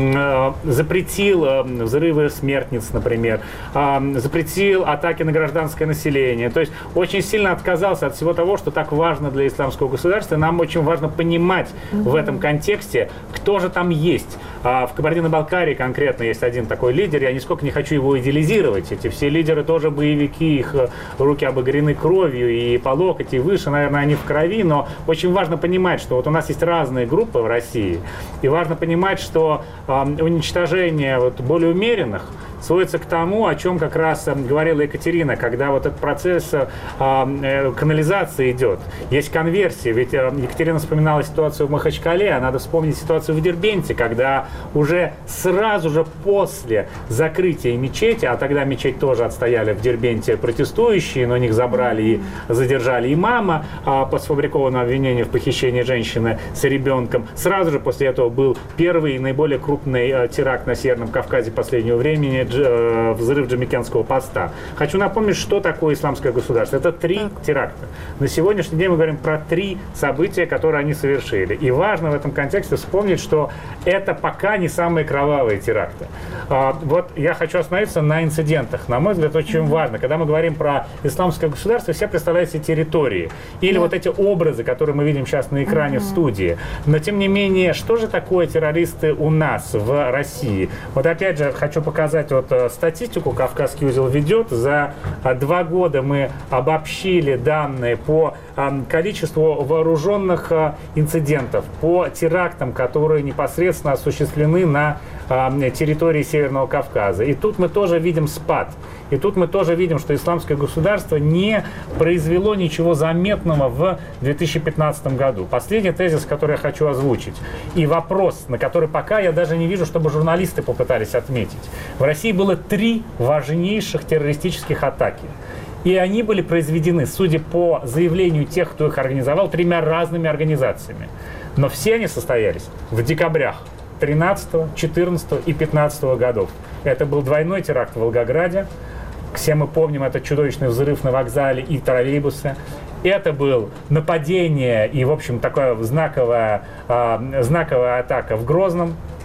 запретил взрывы смертниц, например, запретил атаки на гражданское население. То есть очень сильно отказался от всего того, что так важно для исламского государства. И нам очень важно понимать mm-hmm. в этом контексте, кто же там есть. В Кабардино-Балкарии конкретно есть один такой лидер, я нисколько не хочу его идеализировать. Эти все лидеры тоже боевики, их руки обогрены кровью и по локоть, и выше, наверное, они в крови, но очень важно понимать, что вот у нас есть разные группы в России, и важно понимать, что э, уничтожение вот, более умеренных сводится к тому, о чем как раз э, говорила Екатерина, когда вот этот процесс э, э, канализации идет. Есть конверсия, ведь э, Екатерина вспоминала ситуацию в Махачкале, а надо вспомнить ситуацию в Дербенте, когда уже сразу же после закрытия мечети, а тогда мечеть тоже отстояли в Дербенте протестующие, но них забрали и задержали имама э, по сфабрикованному обвинению в похищении женщины с ребенком. Сразу же после этого был первый и наиболее крупный э, теракт на Северном Кавказе последнего времени, взрыв Джамикенского поста. Хочу напомнить, что такое исламское государство. Это три так. теракта. На сегодняшний день мы говорим про три события, которые они совершили. И важно в этом контексте вспомнить, что это пока не самые кровавые теракты. А, вот я хочу остановиться на инцидентах. На мой взгляд, очень mm-hmm. важно. Когда мы говорим про исламское государство, все представляют себе территории. Или yeah. вот эти образы, которые мы видим сейчас на экране mm-hmm. в студии. Но, тем не менее, что же такое террористы у нас, в России? Вот опять же, хочу показать вот статистику Кавказский узел ведет. За два года мы обобщили данные по количеству вооруженных инцидентов, по терактам, которые непосредственно осуществлены на территории Северного Кавказа. И тут мы тоже видим спад. И тут мы тоже видим, что исламское государство не произвело ничего заметного в две тысячи пятнадцатом году. Последний тезис, который я хочу озвучить. И вопрос, на который пока я даже не вижу, чтобы журналисты попытались отметить. В России было три важнейших террористических атаки. И они были произведены, судя по заявлению тех, кто их организовал, тремя разными организациями. Но все они состоялись в декабрях тринадцатого, четырнадцатого и пятнадцатого годов. Это был двойной теракт в Волгограде. Все мы помним этот чудовищный взрыв на вокзале и троллейбусы. Это был нападение и, в общем, такая знаковая, э, знаковая атака в Грозном.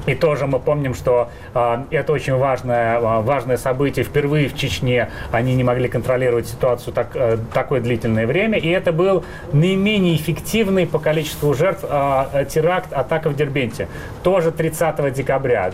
И тоже мы помним, что э, это очень важное, э, важное событие. Впервые в Чечне они не могли контролировать ситуацию так, э, такое длительное время. И это был наименее эффективный по количеству жертв э, теракт, атака в Дербенте. Тоже тридцатого декабря.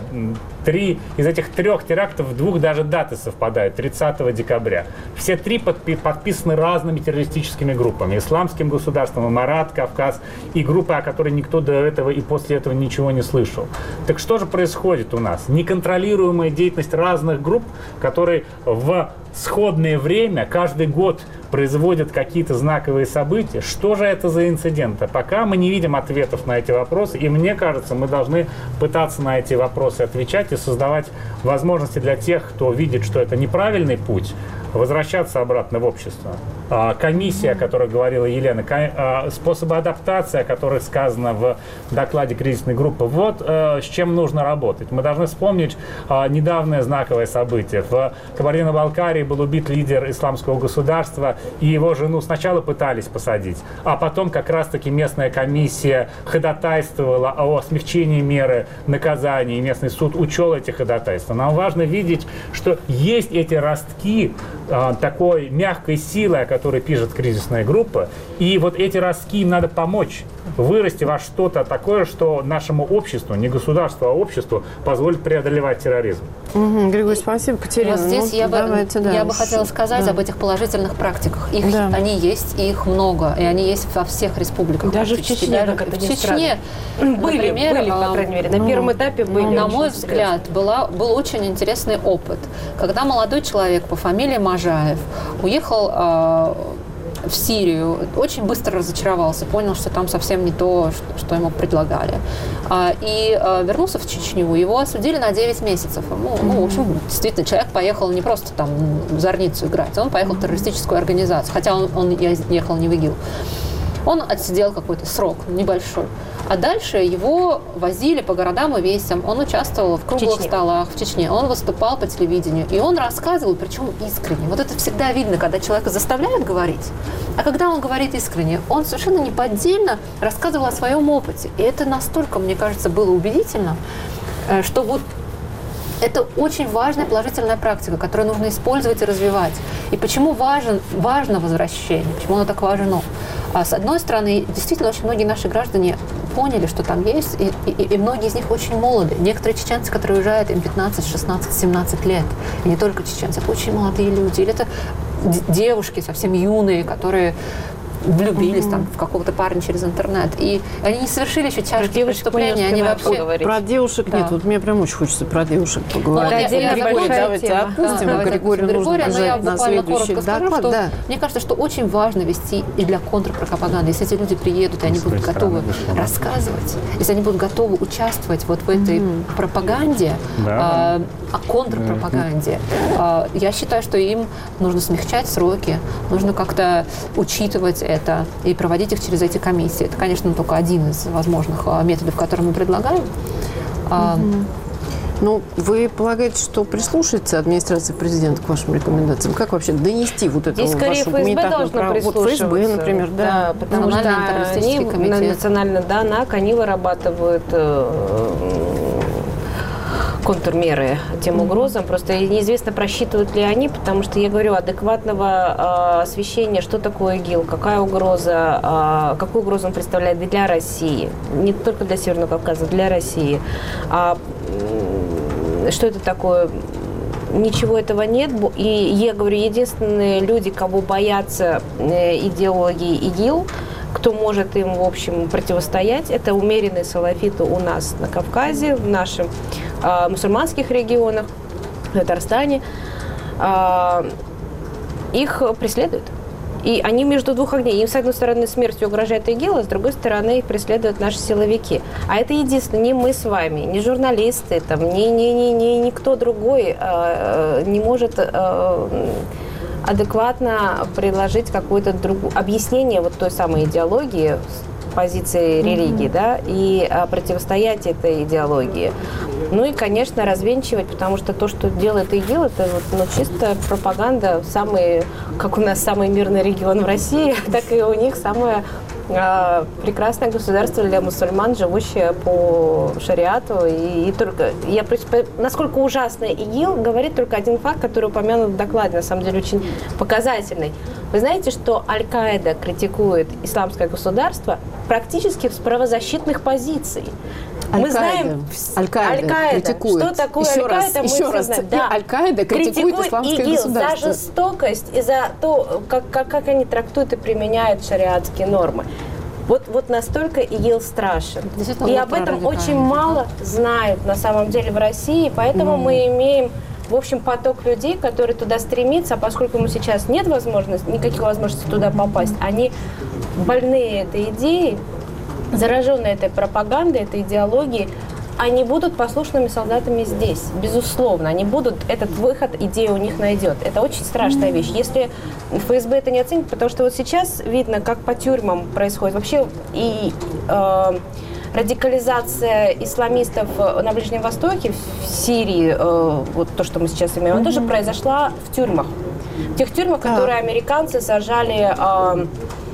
Три из этих трех терактов, в двух даже даты совпадают. тридцатого декабря. Все три подпи- подписаны разными террористическими группами. Исламским государством, Марат, Кавказ и группа, о которой никто до этого и после этого ничего не слышал. Так что же происходит у нас? Неконтролируемая деятельность разных групп, которые в сходное время каждый год производят какие-то знаковые события. Что же это за инциденты? Пока мы не видим ответов на эти вопросы, и мне кажется, мы должны пытаться на эти вопросы отвечать и создавать возможности для тех, кто видит, что это неправильный путь, возвращаться обратно в общество. Комиссия, о которой говорила Елена, способы адаптации, о которых сказано в докладе кризисной группы, вот с чем нужно работать. Мы должны вспомнить недавнее знаковое событие. В Кабардино-Балкарии был убит лидер исламского государства, и его жену сначала пытались посадить, а потом как раз-таки местная комиссия ходатайствовала о смягчении меры наказания, и местный суд учел эти ходатайства. Нам важно видеть, что есть эти ростки такой мягкой силы, о которой пишет кризисная группа, и вот эти ростки им надо помочь вырасти во что-то такое, что нашему обществу, не государству, а обществу позволит преодолевать терроризм. Угу, Григорий, спасибо, Катерина. Вот здесь ну, я, давайте, бы, да, я бы хотела сказать да. об этих положительных практиках. Их, да. Они есть, и их много, и они есть во всех республиках. Даже в Чечне, даже как это в ни Чечне, странно. Были, например, были, по крайней мере, на ну, первом этапе были. На мой взгляд, была, был очень интересный опыт, когда молодой человек по фамилии Можаев уехал э, в Сирию, очень быстро разочаровался, понял, что там совсем не то, что, что ему предлагали. А, и а, вернулся в Чечню. Его осудили на девять месяцев. Ну, ну, в общем, действительно, человек поехал не просто там в зорницу играть, он поехал в террористическую организацию, хотя он, он ехал не в ИГИЛ. Он отсидел какой-то срок небольшой. А дальше его возили по городам и весям. Он участвовал в круглых Чечне. столах в Чечне. Он выступал по телевидению. И он рассказывал, причем искренне. Вот это всегда видно, когда человека заставляют говорить. А когда он говорит искренне, он совершенно неподдельно рассказывал о своем опыте. И это настолько, мне кажется, было убедительно, что вот это очень важная положительная практика, которую нужно использовать и развивать. И почему важен, важно возвращение, почему оно так важно? А с одной стороны, действительно, очень многие наши граждане поняли, что там есть, и, и, и многие из них очень молоды. Некоторые чеченцы, которые уезжают, им пятнадцать, шестнадцать, семнадцать лет. И не только чеченцы, это очень молодые люди. Или это девушки совсем юные, которые влюбились mm-hmm. там в какого-то парня через интернет. И они не совершили еще тяжкие преступления. Они вообще... Про девушек да. нет. Вот мне прям очень хочется про девушек поговорить. Вот, я, я Григорий, давайте тема. опустим. Да, Григорию нужно Григория, бежать на следующий скажу, доклад. Что, да. мне кажется, что очень важно вести и для контрпропаганды. Если эти люди приедут, и они будут готовы рассказывать, если они будут готовы участвовать вот в этой mm-hmm. пропаганде, да. э, контрпропаганде, э, я считаю, что им нужно смягчать сроки, нужно как-то учитывать это и проводить их через эти комиссии. Это, конечно, только один из возможных методов, которые мы предлагаем. Mm-hmm. Ну, вы полагаете, что прислушается администрация президента к вашим рекомендациям? Как вообще донести вот это Здесь скорее вашу ФСБ должно вот прислушиваться. ФСБ, например, да. да потому что они, национально, да, НАК, они вырабатывают э, контрмеры тем угрозам. Просто неизвестно, просчитывают ли они, потому что, я говорю, адекватного э, освещения, что такое ИГИЛ, какая угроза, э, какую угрозу он представляет для России, не только для Северного Кавказа, для России. А, э, что это такое? Ничего этого нет. И я говорю, единственные люди, кого боятся э, идеологии ИГИЛ, кто может им, в общем, противостоять, это умеренные салафиты у нас на Кавказе, в наших э, мусульманских регионах, в Татарстане. Э, их преследуют. И они между двух огней. Им, с одной стороны, смертью угрожает ИГИЛ, а с другой стороны, их преследуют наши силовики. А это единственное, не мы с вами, не журналисты, там, ни, ни, ни, ни, никто другой э, не может... Э, адекватно предложить какое-то другое объяснение вот той самой идеологии, позиции религии, mm-hmm. да, и а, противостоять этой идеологии. Ну и, конечно, развенчивать, потому что то, что делает ИГИЛ, это вот, ну, чисто пропаганда, самый, как у нас самый мирный регион в России, так и у них самая э, прекрасное государство для мусульман, живущее по шариату. И, и только я, насколько ужасно ИГИЛ, говорит только один факт, который упомянут в докладе, на самом деле очень показательный. Вы знаете, что Аль-Каида критикует исламское государство практически с правозащитных позиций. Мы знаем, Аль-Каида, Аль-Каида критикует. Что такое еще Аль-Каида, раз, мы еще раз. знаем. Да. Аль-Каида критикует, критикует исламское ИГИЛ государство. За жестокость и за то, как, как, как они трактуют и применяют шариатские нормы. Вот, вот настолько ИГИЛ страшен. И об этом очень мало знают на самом деле в России, поэтому mm. мы имеем, в общем, поток людей, которые туда стремятся, а поскольку ему сейчас нет возможности, никаких возможностей туда попасть, они больные этой идеей, зараженные этой пропагандой, этой идеологией, они будут послушными солдатами здесь, безусловно. Они будут, этот выход, идея у них найдет. Это очень страшная вещь. Если ФСБ это не оценит, потому что вот сейчас видно, как по тюрьмам происходит. Вообще и э, радикализация исламистов на Ближнем Востоке, в Сирии, э, вот то, что мы сейчас имеем, она mm-hmm. тоже произошла в тюрьмах. В тех тюрьмах, да. которые американцы сажали... Э,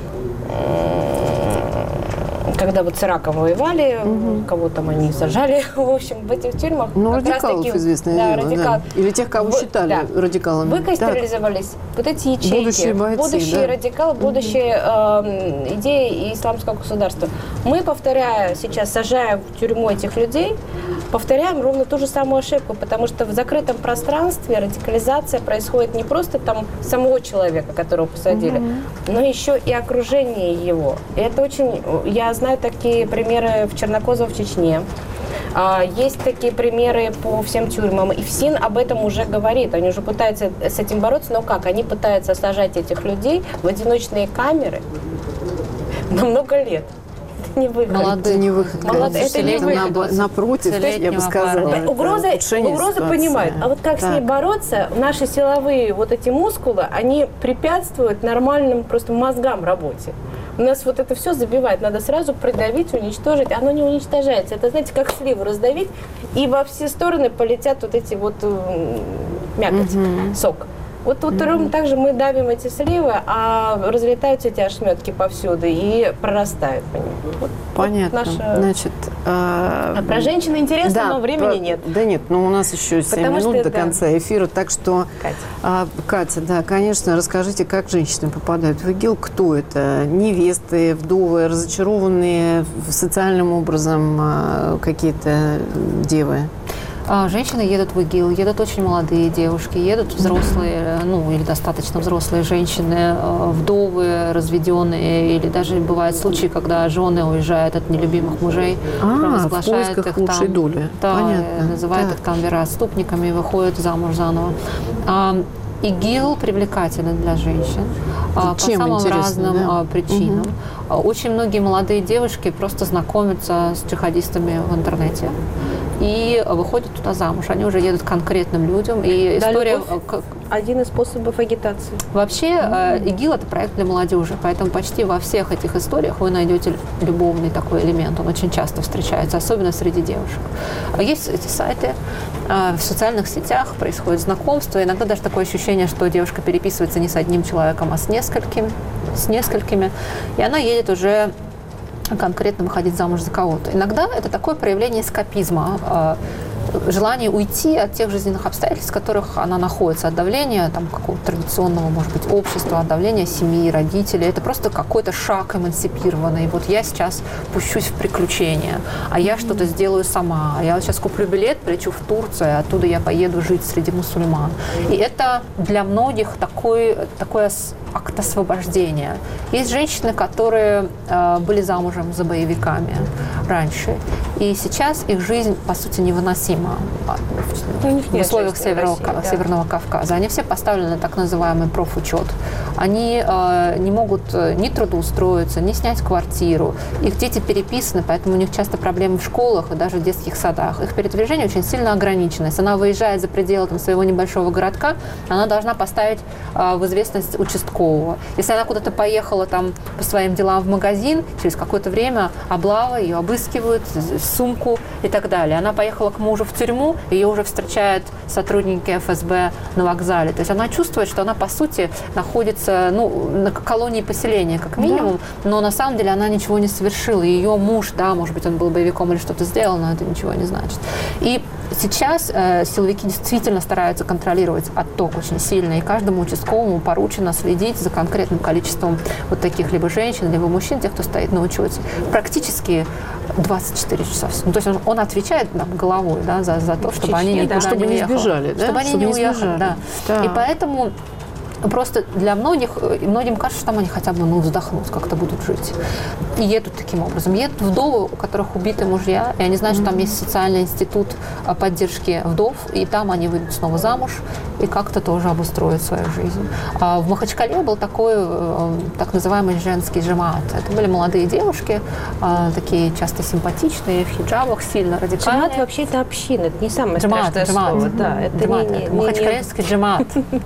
когда вот с Ираком воевали, угу. кого там они сажали, в общем, в этих тюрьмах. Ну, радикалов, таки, известное да, дело, радикал. Да. Или тех, кого Вы, считали да. радикалами. Выкристаллизовались вот эти ячейки. Будущие бойцы, будущие да. радикалы, будущие э, идеи исламского государства. Мы, повторяя сейчас, сажая в тюрьму этих людей, повторяем ровно ту же самую ошибку, потому что в закрытом пространстве радикализация происходит не просто там самого человека, которого посадили, угу. но еще и окружение его. И это очень... Я знаю такие примеры в Чернокозово, в Чечне. Есть такие примеры по всем тюрьмам. И ФСИН об этом уже говорит. Они уже пытаются с этим бороться. Но как? Они пытаются сажать этих людей в одиночные камеры на много лет. Это не выход. Молодые. Не выход. Молодые. Это не выход. Напротив, я бы сказала. Угроза, угроза понимают. А вот как так. с ней бороться? Наши силовые вот эти мускулы, они препятствуют нормальным просто мозгам работе. У нас вот это все забивает. Надо сразу придавить, уничтожить. Оно не уничтожается. Это, знаете, как сливу раздавить, и во все стороны полетят вот эти вот мякоть, угу. сок. Вот, вот mm-hmm. ровно так же мы давим эти сливы, а разлетаются эти ошметки повсюду и прорастают по ним. Вот, понятно. Вот наша... Значит, а... а про женщин интересно, да, но времени про... нет. Да нет, но у нас еще семь Потому минут до да. конца эфира, так что... Катя. А, Катя, да, конечно, расскажите, как женщины попадают в ИГИЛ, кто это? Невесты, вдовы, разочарованные социальным образом а, какие-то девы? Женщины едут в ИГИЛ, едут очень молодые девушки, едут взрослые, ну, или достаточно взрослые женщины, вдовы, разведенные, или даже бывают случаи, когда жены уезжают от нелюбимых мужей, а, провозглашают в их лучшей там, доли. Да, Понятно. называют так. их там вероотступниками и выходят замуж заново. ИГИЛ привлекателен для женщин по самым разным да? причинам. Угу. Очень многие молодые девушки просто знакомятся с джихадистами в интернете и выходят туда замуж. Они уже едут к конкретным людям. И да, история... Любовь – один из способов агитации. Вообще, mm-hmm. ИГИЛ – это проект для молодежи, поэтому почти во всех этих историях вы найдете любовный такой элемент. Он очень часто встречается, особенно среди девушек. Есть эти сайты, в социальных сетях происходит знакомство. Иногда даже такое ощущение, что девушка переписывается не с одним человеком, а с несколькими. С несколькими. И она едет уже конкретно выходить замуж за кого-то. Иногда это такое проявление эскапизма, желание уйти от тех жизненных обстоятельств, в которых она находится, от давления там, какого-то традиционного, может быть, общества, от давления семьи, родителей. Это просто какой-то шаг эмансипированный. Вот я сейчас пущусь в приключения, а я mm-hmm. что-то сделаю сама. Я вот сейчас куплю билет, полечу в Турцию, оттуда я поеду жить среди мусульман. И это для многих такой, такой акт освобождения. Есть женщины, которые э, были замужем за боевиками раньше, и сейчас их жизнь, по сути, невыносима в условиях Северного, России, да. Северного Кавказа. Они все поставлены на так называемый профучет. Они э, не могут ни трудоустроиться, ни снять квартиру. Их дети переписаны, поэтому у них часто проблемы в школах и даже в детских садах. Их передвижение очень сильно ограничено. Если она выезжает за пределы там, своего небольшого городка, она должна поставить э, в известность участкового. Если она куда-то поехала там, по своим делам в магазин, через какое-то время облава, ее обыскивают, сумку и так далее. Она поехала к мужу в тюрьму, ее уже встречают сотрудники эф эс бэ на вокзале. То есть она чувствует, что она, по сути, находится ну, на колонии поселения, как минимум, да. но на самом деле она ничего не совершила. Ее муж, да, может быть, он был боевиком или что-то сделал, но это ничего не значит. И сейчас э, силовики действительно стараются контролировать отток очень сильно, и каждому участковому поручено следить за конкретным количеством вот таких либо женщин, либо мужчин, тех, кто стоит на учете. Практически двадцать четыре часа. Ну, то есть он, он отвечает нам головой, да, за, за то, чтобы Чечне, они никуда да. чтобы не, не сбежали, да? Чтобы они чтобы не, не уехали, да. да. И поэтому просто для многих, многим кажется, что там они хотя бы ну, вздохнут, как-то будут жить. И едут таким образом. Едут вдовы, у которых убиты мужья, и они знают, mm-hmm. что там есть социальный институт поддержки вдов, и там они выйдут снова замуж и как-то тоже обустроят свою жизнь. А в Махачкале был такой так называемый женский джамаат. Это были молодые девушки, такие часто симпатичные, в хиджабах, сильно радикальные. Джамаат вообще это община, это не самое джамаат, страшное джамаат. слово. Да, это джамаат. не, не, Махачкалинский джамаат.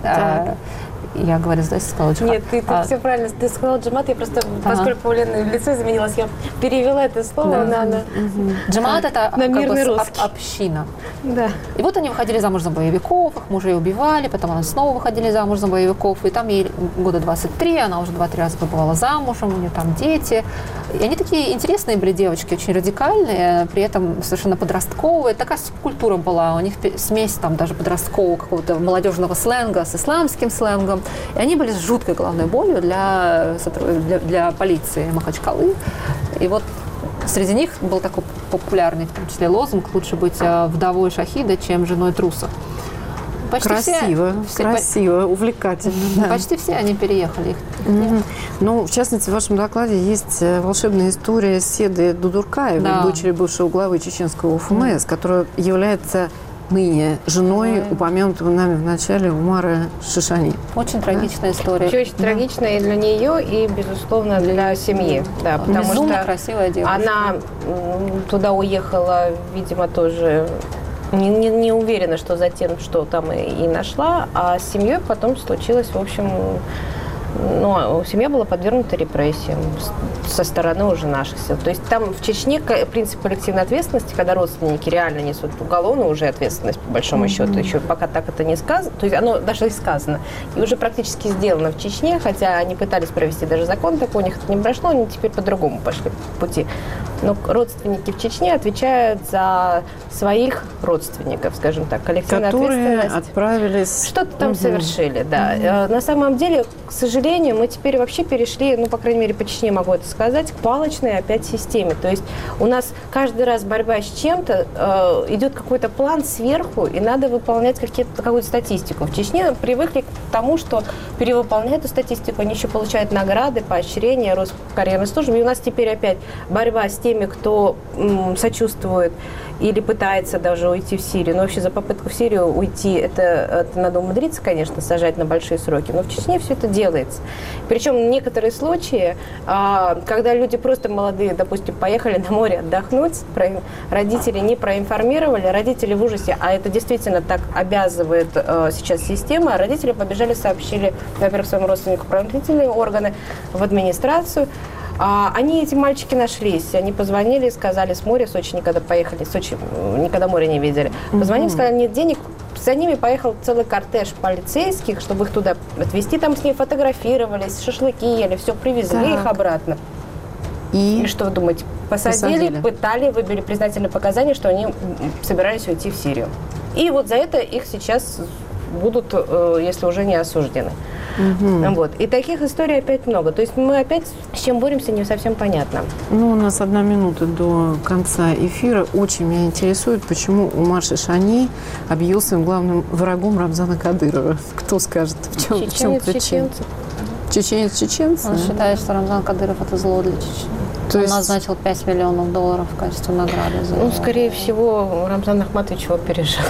Я говорю, здрасте, сказала джихад. Нет, ты, ты а... все правильно. Ты сказала джамаат, я просто, ага. поскольку у Лены лицо изменилось, я перевела это слово да. на, на... Угу. Джамаат – это на как мирный бы русский. община. Да. И вот они выходили замуж за боевиков, их мужей убивали, потом они снова выходили замуж за боевиков, и там ей года двадцать три, она уже два-три раза побывала замужем, у нее там дети. И они такие интересные были девочки, очень радикальные, при этом совершенно подростковые. Такая субкультура была, у них смесь там даже подросткового какого-то молодежного сленга с исламским сленгом. И они были с жуткой головной болью для, для, для полиции Махачкалы. И вот среди них был такой популярный, в том числе, лозунг «Лучше быть вдовой шахида, чем женой труса». Почти красиво, все, красиво, все, увлекательно. Да. Почти все они переехали. Mm-hmm. Ну, в частности, в вашем докладе есть волшебная история Седы Дудуркаевой, да. дочери бывшего главы чеченского УФМС, которая является ныне женой mm-hmm. упомянутого нами в начале Умара Шишани. Очень трагичная история. Очень, очень да. трагичная и для нее, и, безусловно, для семьи. Да, потому Безумно что красивая девушка. Она туда уехала, видимо, тоже... Не, не, не уверена, что за тем, что там и, и нашла, а с семьей потом случилось, в общем, ну, семья была подвергнута репрессиям со стороны уже наших сил. То есть там в Чечне принцип коллективной ответственности, когда родственники реально несут уголовную уже ответственность, по большому mm-hmm. счету, еще пока так это не сказано, то есть оно даже и сказано, и уже практически сделано в Чечне, хотя они пытались провести даже закон такой, у них это не прошло, они теперь по-другому пошли пути. Но родственники в Чечне отвечают за своих родственников, скажем так, коллективная которые ответственность. Отправились... Что-то там угу. совершили, да. Угу. На самом деле, к сожалению, мы теперь вообще перешли, ну, по крайней мере, по Чечне могу это сказать, к палочной опять системе. То есть у нас каждый раз борьба с чем-то, э, идет какой-то план сверху, и надо выполнять какие-то, какую-то статистику. В Чечне привыкли к тому, что перевыполняя эту статистику, они еще получают награды, поощрения, рост карьерной службы. И у нас теперь опять борьба с теми, кто м, сочувствует или пытается даже уйти в Сирию. Но вообще за попытку в Сирию уйти, это, это надо умудриться, конечно, сажать на большие сроки. Но в Чечне все это делается. Причем некоторые случаи, а, когда люди просто молодые, допустим, поехали на море отдохнуть, про, родители не проинформировали, родители в ужасе, а это действительно так обязывает а, сейчас система, родители побежали, сообщили, во-первых, своему родственнику правоохранительные органы, в администрацию. А, они, эти мальчики, нашлись. Они позвонили, сказали, с моря, в Сочи никогда поехали, в Сочи никогда море не видели. Позвонили, mm-hmm. сказали, нет денег. За ними поехал целый кортеж полицейских, чтобы их туда отвезти. Там с ней фотографировались, шашлыки ели, все, привезли так. их обратно. И? И что вы думаете? Посадили, Посадили, пытали, выбили признательные показания, что они собирались уйти в Сирию. И вот за это их сейчас будут, если уже не осуждены. Угу. Вот. И таких историй опять много. То есть мы опять с чем боремся, не совсем понятно. Ну, у нас одна минута до конца эфира. Очень меня интересует, почему Умар Шишани объявил своим главным врагом Рамзана Кадырова. Кто скажет, в чем, в чем причина? Чеченец чеченца? Он считает, что Рамзан Кадыров – это зло для Чечни. То Он есть... назначил пять миллионов долларов в качестве награды за Ну, его... скорее всего, Рамзан Ахматович его пережил.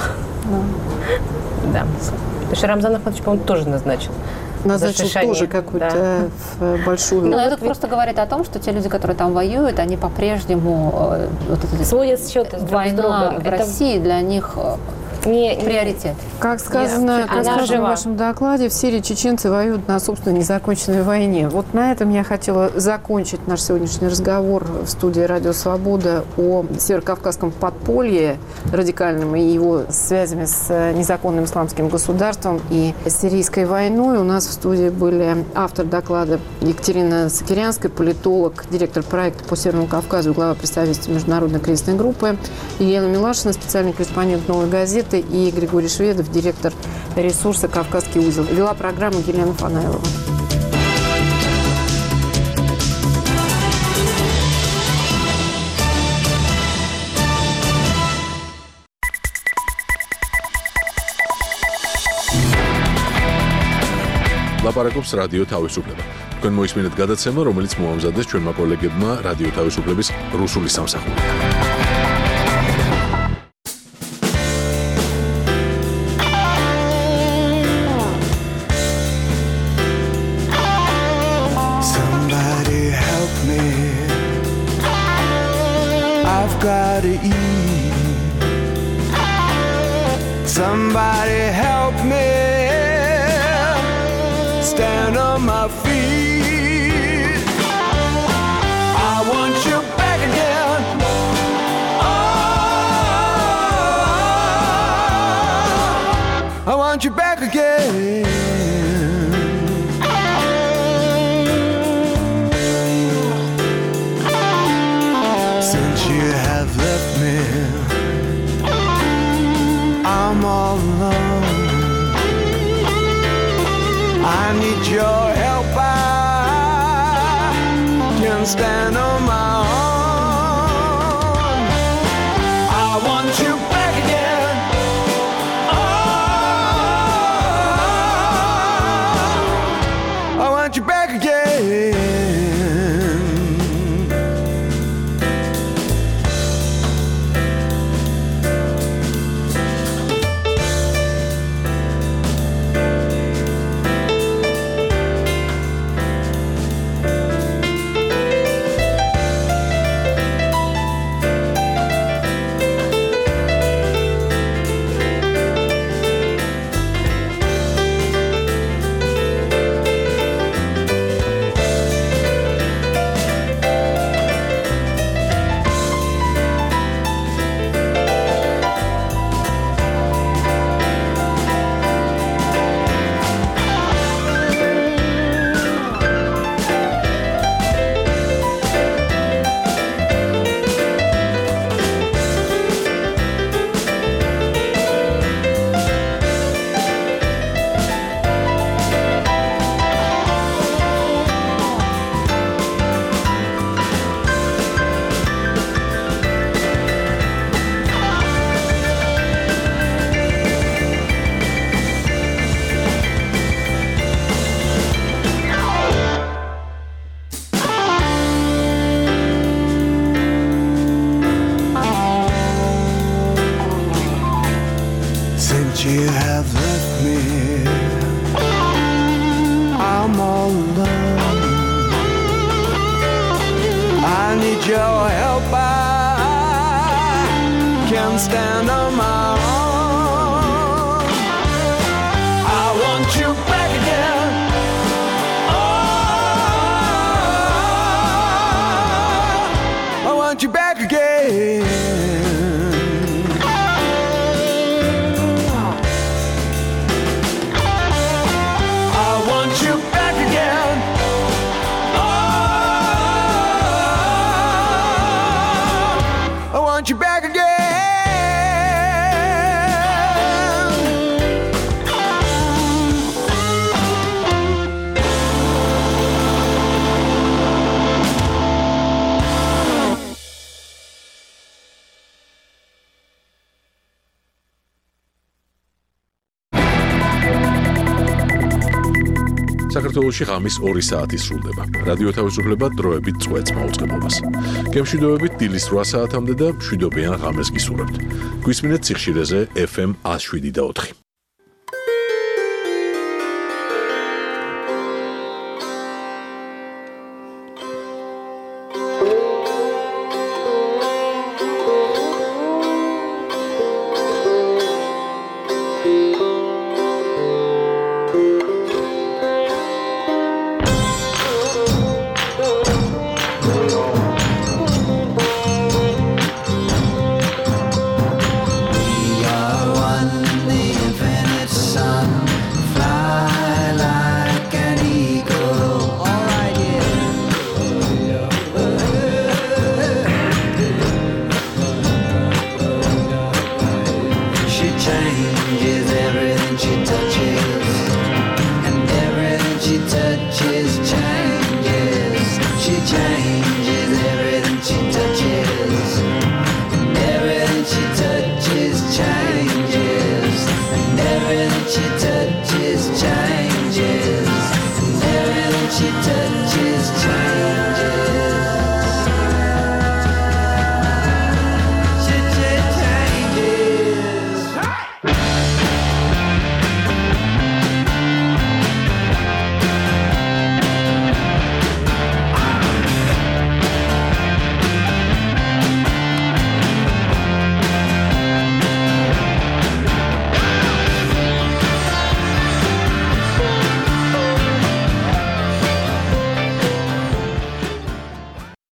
Да. да. Потому что Рамзан Ахматович, по-моему, тоже назначил. Назначил тоже какую-то да. большую... Ну, это просто говорит о том, что те люди, которые там воюют, они по-прежнему... Вот сводят счеты с война в это... России для них Не, приоритет. Как сказано, Нет, как она сказано в жива. вашем докладе, в Сирии чеченцы воюют на собственной незаконченной войне. Вот на этом я хотела закончить наш сегодняшний разговор в студии «Радио Свобода» о северокавказском подполье радикальном и его связями с незаконным исламским государством и сирийской войной. У нас в студии были автор доклада Екатерина Сакирянская, политолог, директор проекта по Северному Кавказу, глава представительства Международной кризисной группы, Елена Милашина, специальный корреспондент «Новой газеты», и Григорий Шведов, директор ресурса «Кавказский узел». Вела программу Елена Фанайлова. ლაპარაკობს რადიო თავისუფლება. თქვენ მოისმინეთ გადაცემა, რომელიც მოამზადეს ჩვენმა კოლეგებმა რადიო თავისუფლების რუსული სამსახურიდან. Somebody help me. I've gotta eat. Somebody help me. Stand on my feet. I want you back again. Oh, I want you back again. Since you have left me, I'm all alone. I need your help. I can't stand on my own. I want you back again. Oh, I want you back again. You have left me. I'm all alone. I need your help. I can't stand on my own. I want you back again. Oh, I want you back again. You back again. საქართველოში ღამის ორი საათი სრულდება. რადიო თავისუფლება დროებით წვეთს მაუწყებლობას. გემშვიდობებით დილის რვა საათამდე და მშვიდობიან ღამეს გისურვებთ. გვისმინეთ სიხშირეზე ეფ ემ ათს შვიდი და ოთხი.